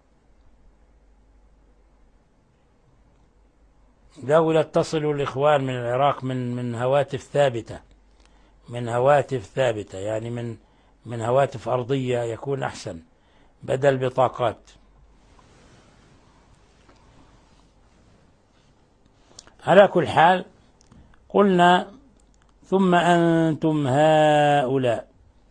لولا اتصلوا الإخوان من العراق من من هواتف ثابتة، من هواتف ثابتة يعني من من هواتف أرضية يكون أحسن بدل بطاقات. على كل حال قلنا ثم أنتم هؤلاء.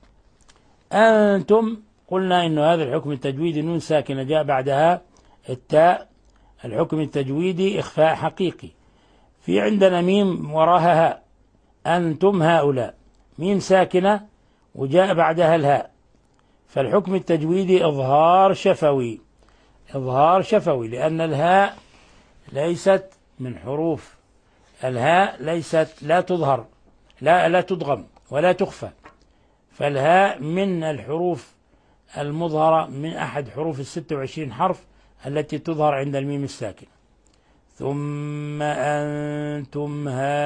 أنتم قلنا إن هذا الحكم التجويدي نون ساكنة جاء بعدها التاء، الحكم التجويدي إخفاء حقيقي. في عندنا ميم وراها هاء، أنتم هؤلاء، ميم ساكنة وجاء بعدها الهاء، فالحكم التجويدي إظهار شفوي، إظهار شفوي، لأن الهاء ليست من حروف، الهاء ليست لا تظهر، لا لا تدغم ولا تخفى، فالهاء من الحروف المظهرة، من أحد حروف الستة وعشرين حرف التي تظهر عند الميم الساكن. ثم أنتم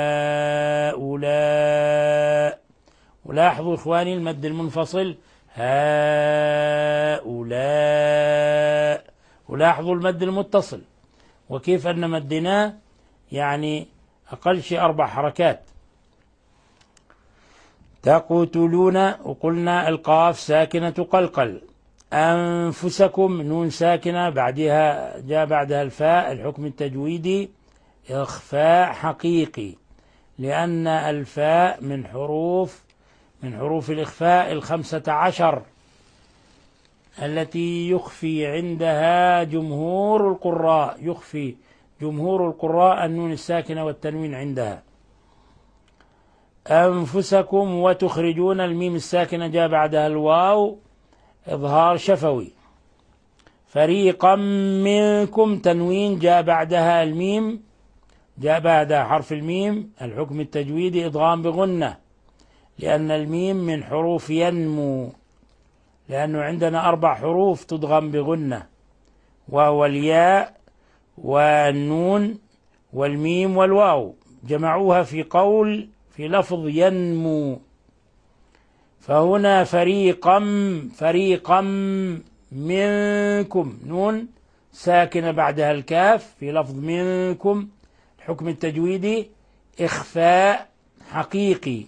هؤلاء، ولاحظوا إخواني المد المنفصل هؤلاء، ولاحظوا المد المتصل وكيف أن مدناه يعني أقل شيء أربع حركات. تقتلون، وقلنا القاف ساكنة قلقل. أنفسكم نون ساكنة بعدها جاء بعدها الفاء، الحكم التجويدي إخفاء حقيقي، لأن الفاء من حروف من حروف الإخفاء الخمسة عشر التي يخفي عندها جمهور القراء، يخفي جمهور القراء النون الساكنة والتنوين عندها. أنفسكم وتخرجون الميم الساكنة جاء بعدها الواو، إظهار شفوي. فريقا منكم تنوين جاء بعدها الميم، جاء بعدها حرف الميم، الحكم التجويدي إدغام بغنة، لأن الميم من حروف ينمو، لأنه عندنا أربع حروف تدغم بغنة، وهو الياء والنون والميم والواو، جمعوها في قول في لفظ ينمو. فهنا فريقا فريقا منكم نون ساكنة بعدها الكاف في لفظ منكم، الحكم التجويدي إخفاء حقيقي.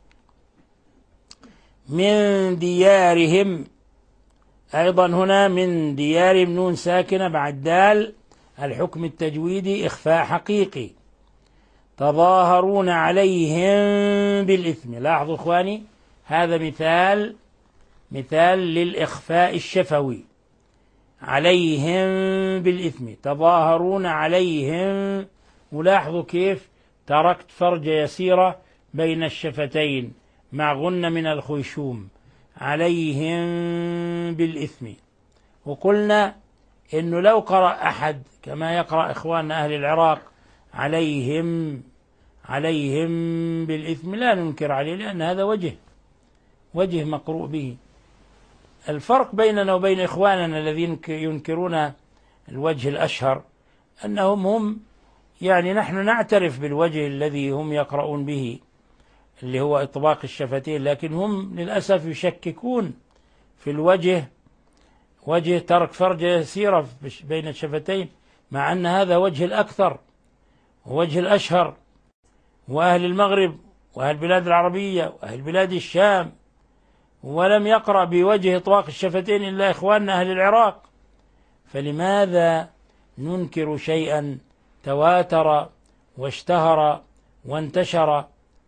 من ديارهم، أيضا هنا من ديارهم نون ساكنة بعد دال، الحكم التجويدي إخفاء حقيقي. تظاهرون عليهم بالإثم، لاحظوا إخواني هذا مثال مثال للإخفاء الشفوي، عليهم بالإثم، تظاهرون عليهم، ولاحظوا كيف تركت فرجة يسيرة بين الشفتين مع غنة من الخيشوم، عليهم بالإثم. وقلنا إنه لو قرأ أحد كما يقرأ إخواننا أهل العراق عليهم عليهم بالإثم لا ننكر عليه، لأن هذا وجه وجه مقروء به. الفرق بيننا وبين إخواننا الذين ينكرون الوجه الأشهر أنهم هم يعني نحن نعترف بالوجه الذي هم يقرؤون به اللي هو إطباق الشفتين، لكن هم للأسف يشككون في الوجه، وجه ترك فرجة يسيرة بين الشفتين، مع أن هذا وجه الأكثر ووجه الأشهر. وأهل المغرب وأهل البلاد العربية وأهل بلاد الشام، ولم يقرأ بوجه إطلاق الشفتين إلا إخواننا أهل العراق، فلماذا ننكر شيئا تواتر واشتهر وانتشر؟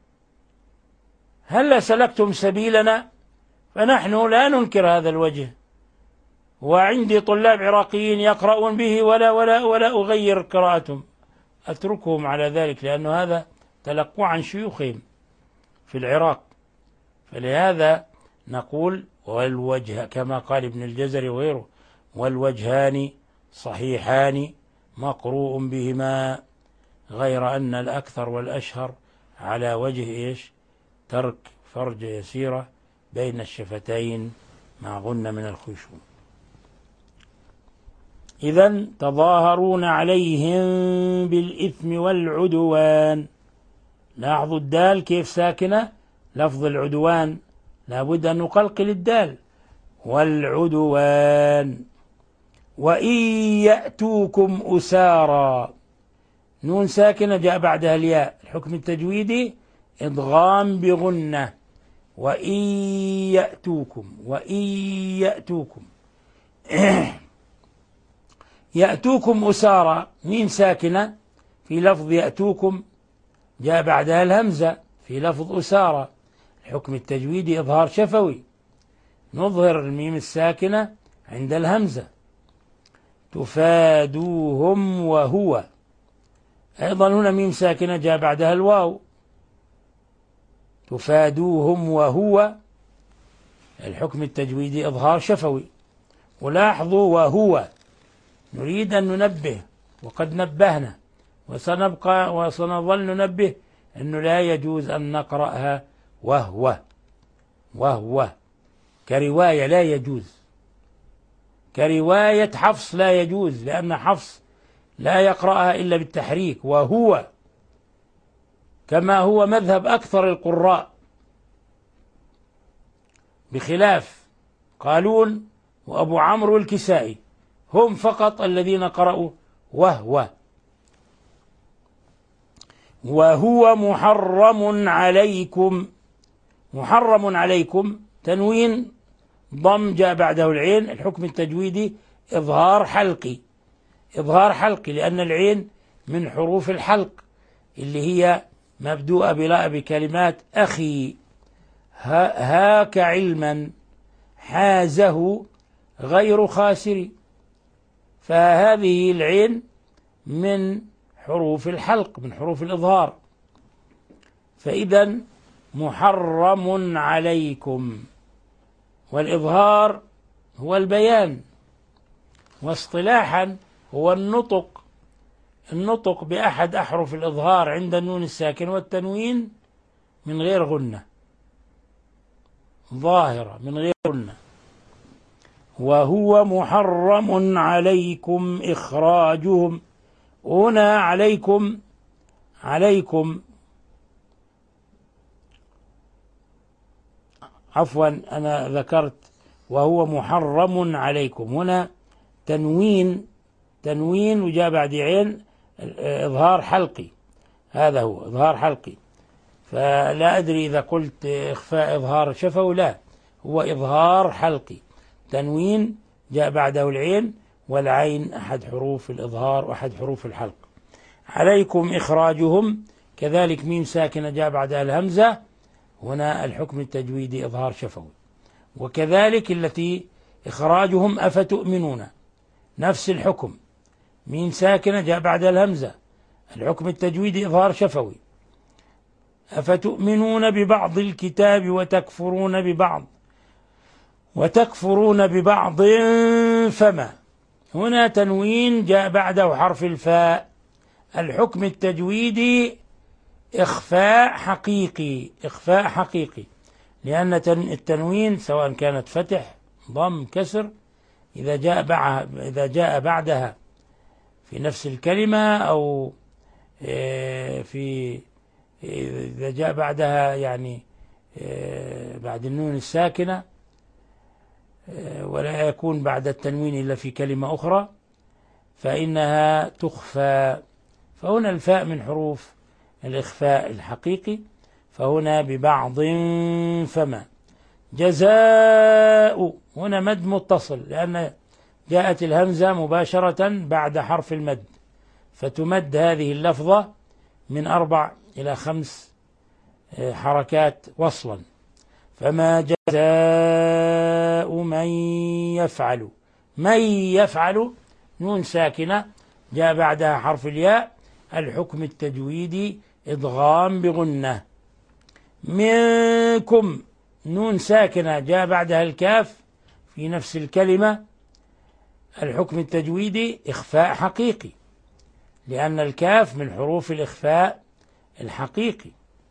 هل سلكتم سبيلنا؟ فنحن لا ننكر هذا الوجه، وعندي طلاب عراقيين يقرؤون به ولا ولا ولا أغير قراءتهم، أتركهم على ذلك، لأنه هذا تلقوا عن شيوخهم في العراق. فلهذا نقول والوجه كما قال ابن الجزري وغيره، والوجهان صحيحان مقروء بهما، غير أن الأكثر والأشهر على وجه إيش؟ ترك فرجة يسيرة بين الشفتين مع غنة من الخيشوم. إذن تظاهرون عليهم بالإثم والعدوان، لاحظوا الدال كيف ساكنة، لفظ العدوان لابد أن نقلقل الدال، والعدوان. وإن يأتوكم أسارى نون ساكنة جاء بعدها الياء، الحكم التجويدي إدغام بغنة، وإن يأتوكم وإن يأتوكم يأتوكم أسارى ميم ساكنة في لفظ يأتوكم جاء بعدها الهمزة، في لفظ أسارة الحكم التجويدي إظهار شفوي، نظهر الميم الساكنة عند الهمزة. تفادوهم وهو، أيضا هنا ميم ساكنة جاء بعدها الواو، تفادوهم وهو الحكم التجويدي إظهار شفوي. ولاحظوا وهو نريد أن ننبه، وقد نبهنا وسنبقى وسنظل ننبه أنه لا يجوز أن نقرأها وهو وهو كرواية، لا يجوز كرواية حفص، لا يجوز، لأن حفص لا يقرأها إلا بالتحريك وهو، كما هو مذهب أكثر القراء، بخلاف قالون وأبو عمرو والكسائي، هم فقط الذين قرأوا وهو. وهو محرم عليكم، محرم عليكم تنوين ضم جاء بعده العين، الحكم التجويدي إظهار حلقي، إظهار حلقي لأن العين من حروف الحلق اللي هي مبدوءة بلا بكلمات أخي، هاك علما حازه غير خاسر، فهذه العين من حروف الحلق من حروف الإظهار، فإذا محرم عليكم. والإظهار هو البيان، واصطلاحا هو النطق، النطق بأحد أحرف الإظهار عند النون الساكن والتنوين من غير غنة ظاهرة، من غير غنة. وهو محرم عليكم إخراجهم، هنا عليكم عليكم عفوا أنا ذكرت وهو محرم عليكم، هنا تنوين تنوين وجاء بعد عين إظهار حلقي، هذا هو إظهار حلقي، فلا أدري إذا قلت إخفاء إظهار شفوي، لا، هو إظهار حلقي، تنوين جاء بعده العين، والعين أحد حروف الإظهار وأحد حروف الحلق. عليكم إخراجهم كذلك ميم ساكنة جاء بعدها الهمزة، هنا الحكم التجويدي إظهار شفوي. وكذلك التي إخراجهم أفتؤمنون نفس الحكم، ميم ساكنة جاء بعدها الهمزة، الحكم التجويدي إظهار شفوي. أفتؤمنون ببعض الكتاب وتكفرون ببعض وتكفرون ببعض فما، هنا تنوين جاء بعده حرف الفاء، الحكم التجويدي إخفاء حقيقي، إخفاء حقيقي، لأن التنوين سواء كانت فتح ضم كسر إذا جاء بعدها إذا جاء بعدها في نفس الكلمة، أو في إذا جاء بعدها يعني بعد النون الساكنة، ولا يكون بعد التنوين إلا في كلمة أخرى، فإنها تخفى، فهنا الفاء من حروف الإخفاء الحقيقي، فهنا ببعض فما. جزاء هنا مد متصل، لأن جاءت الهمزة مباشرة بعد حرف المد، فتمد هذه اللفظة من أربع إلى خمس حركات وصلا. فما جزاء من يفعل، من يفعل نون ساكنة جاء بعدها حرف الياء، الحكم التجويدي إدغام بغنة. منكم نون ساكنة جاء بعدها الكاف في نفس الكلمة، الحكم التجويدي إخفاء حقيقي، لأن الكاف من حروف الإخفاء الحقيقي.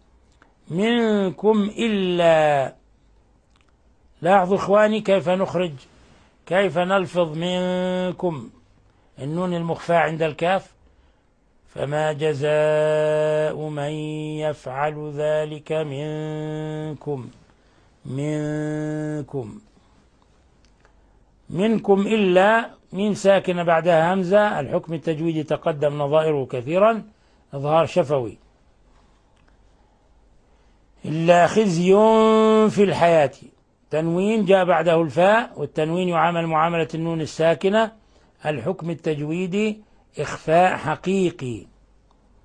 منكم إلا، لاحظوا إخواني كيف نخرج، كيف نلفظ منكم النون المخفاة عند الكاف. فما جزاء من يفعل ذلك منكم منكم منكم إلا ميم ساكنة بعدها همزة، الحكم التجويدي تقدم نظائره كثيرا، إظهار شفوي. إلا خزي في الحياة، تنوين جاء بعده الفاء، والتنوين يعامل معاملة النون الساكنة، الحكم التجويدي إخفاء حقيقي.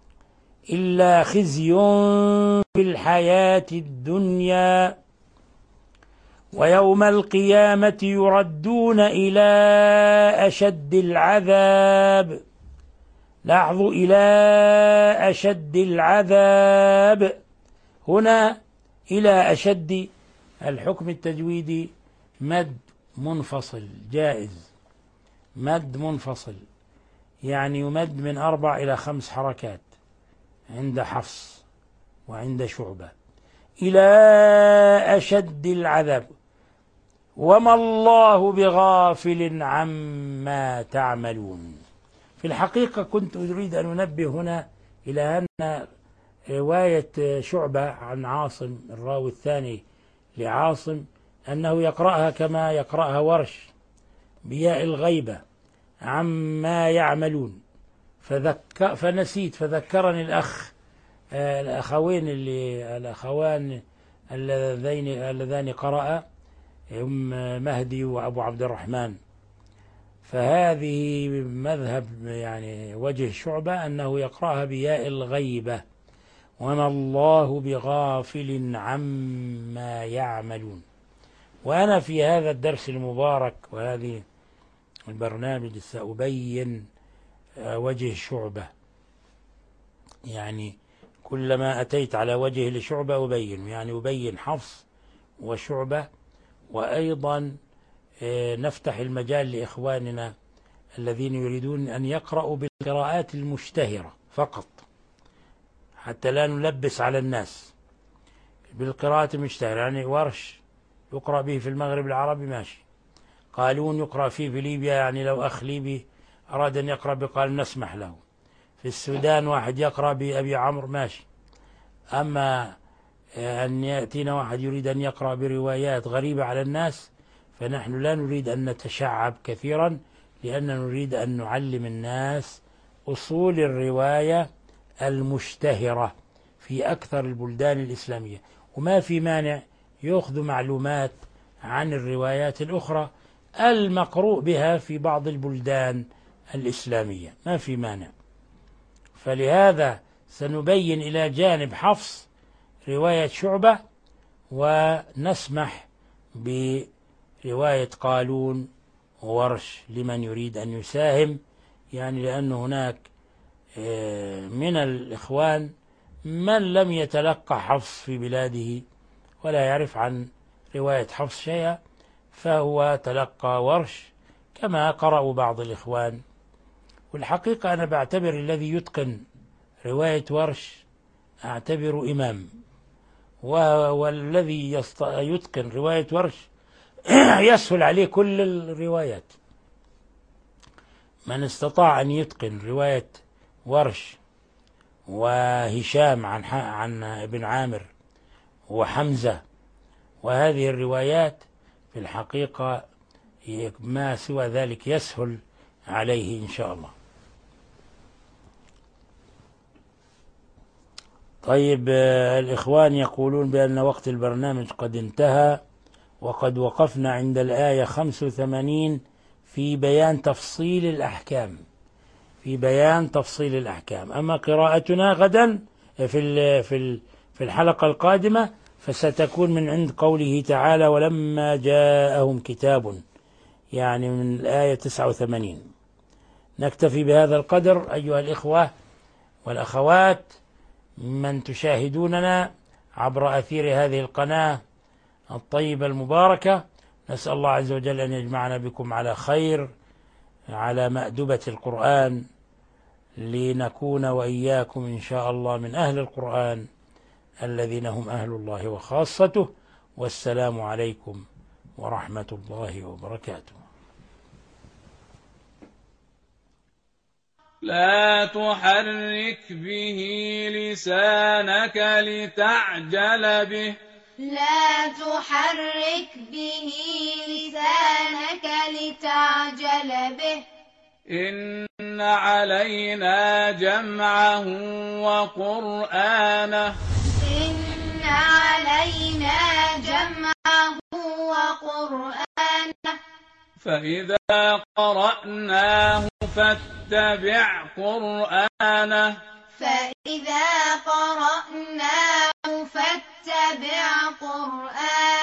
إلا خزي في الحياة الدنيا ويوم القيامة يردون إلى أشد العذاب. لاحظوا، إلى أشد العذاب، هنا إلى أشد الحكم التجويدي مد منفصل جائز، مد منفصل يعني يمد من أربع إلى خمس حركات عند حفص وعند شعبة. إلى أشد العذاب وما الله بغافل عما تعملون. في الحقيقة كنت أريد أن أنبه هنا إلى أن رواية شعبة عن عاصم الراوي الثاني لعاصم أنه يقرأها كما يقرأها ورش بياء الغيبة عما يعملون، فذك فنسيت فذكرني الأخ الأخوين اللي الأخوان اللذين اللذان قرأ هم مهدي وأبو عبد الرحمن. فهذه مذهب يعني وجه شعبة أنه يقرأها بياء الغيبة وما الله بغافل عما يعملون. وأنا في هذا الدرس المبارك وهذه البرنامج سأبين وجه شعبة، يعني كلما أتيت على وجه لشعبة أبين، يعني أبين حفص وشعبة، وأيضا نفتح المجال لإخواننا الذين يريدون أن يقرأوا بالقراءات المشتهرة فقط حتى لا نلبس على الناس. بالقراءات المشتهرة يعني ورش يقرأ به في المغرب العربي ماشي، قالون يقرأ فيه في ليبيا، يعني لو أخ ليبي أراد أن يقرأ بقال نسمح له. في السودان واحد يقرأ بأبي عمرو ماشي. أما أن يأتينا واحد يريد أن يقرأ بروايات غريبة على الناس فنحن لا نريد أن نتشعب كثيرا، لأننا نريد أن نعلم الناس أصول الرواية المشتهرة في أكثر البلدان الإسلامية. وما في مانع يأخذ معلومات عن الروايات الأخرى المقروء بها في بعض البلدان الإسلامية، ما في مانع. فلهذا سنبين إلى جانب حفص رواية شعبة، ونسمح برواية قالون وورش لمن يريد أن يساهم، يعني لأن هناك من الإخوان من لم يتلقى حفص في بلاده ولا يعرف عن رواية حفص شيئا، فهو تلقى ورش كما قرأوا بعض الإخوان. والحقيقة أنا بعتبر الذي يتقن رواية ورش أعتبر إمام، والذي يتقن رواية ورش يسهل عليه كل الروايات. من استطاع أن يتقن رواية ورش وهشام عن عن ابن عامر وحمزة وهذه الروايات في الحقيقة ما سوى ذلك يسهل عليه إن شاء الله. طيب، الإخوان يقولون بأن وقت البرنامج قد انتهى، وقد وقفنا عند الآية خمس وثمانين في بيان تفصيل الأحكام، في بيان تفصيل الأحكام. أما قراءتنا غدا في في في الحلقة القادمة فستكون من عند قوله تعالى ولما جاءهم كتاب، يعني من الآية تسعة وثمانين. نكتفي بهذا القدر أيها الإخوة والأخوات من تشاهدوننا عبر أثير هذه القناة الطيبة المباركة. نسأل الله عز وجل أن يجمعنا بكم على خير على مأدبة القرآن، لنكون وإياكم إن شاء الله من أهل القرآن الذين هم أهل الله وخاصته. والسلام عليكم ورحمة الله وبركاته. لا تحرك به لسانك لتعجل به لا تحرك به لسانك لتعجل به إن علينا جمعه وقرآنه إن علينا جمعه وقرآنه فإذا قرأناه فاتبع قرآنه فإذا فإذا قرأناه فاتبع قرآنه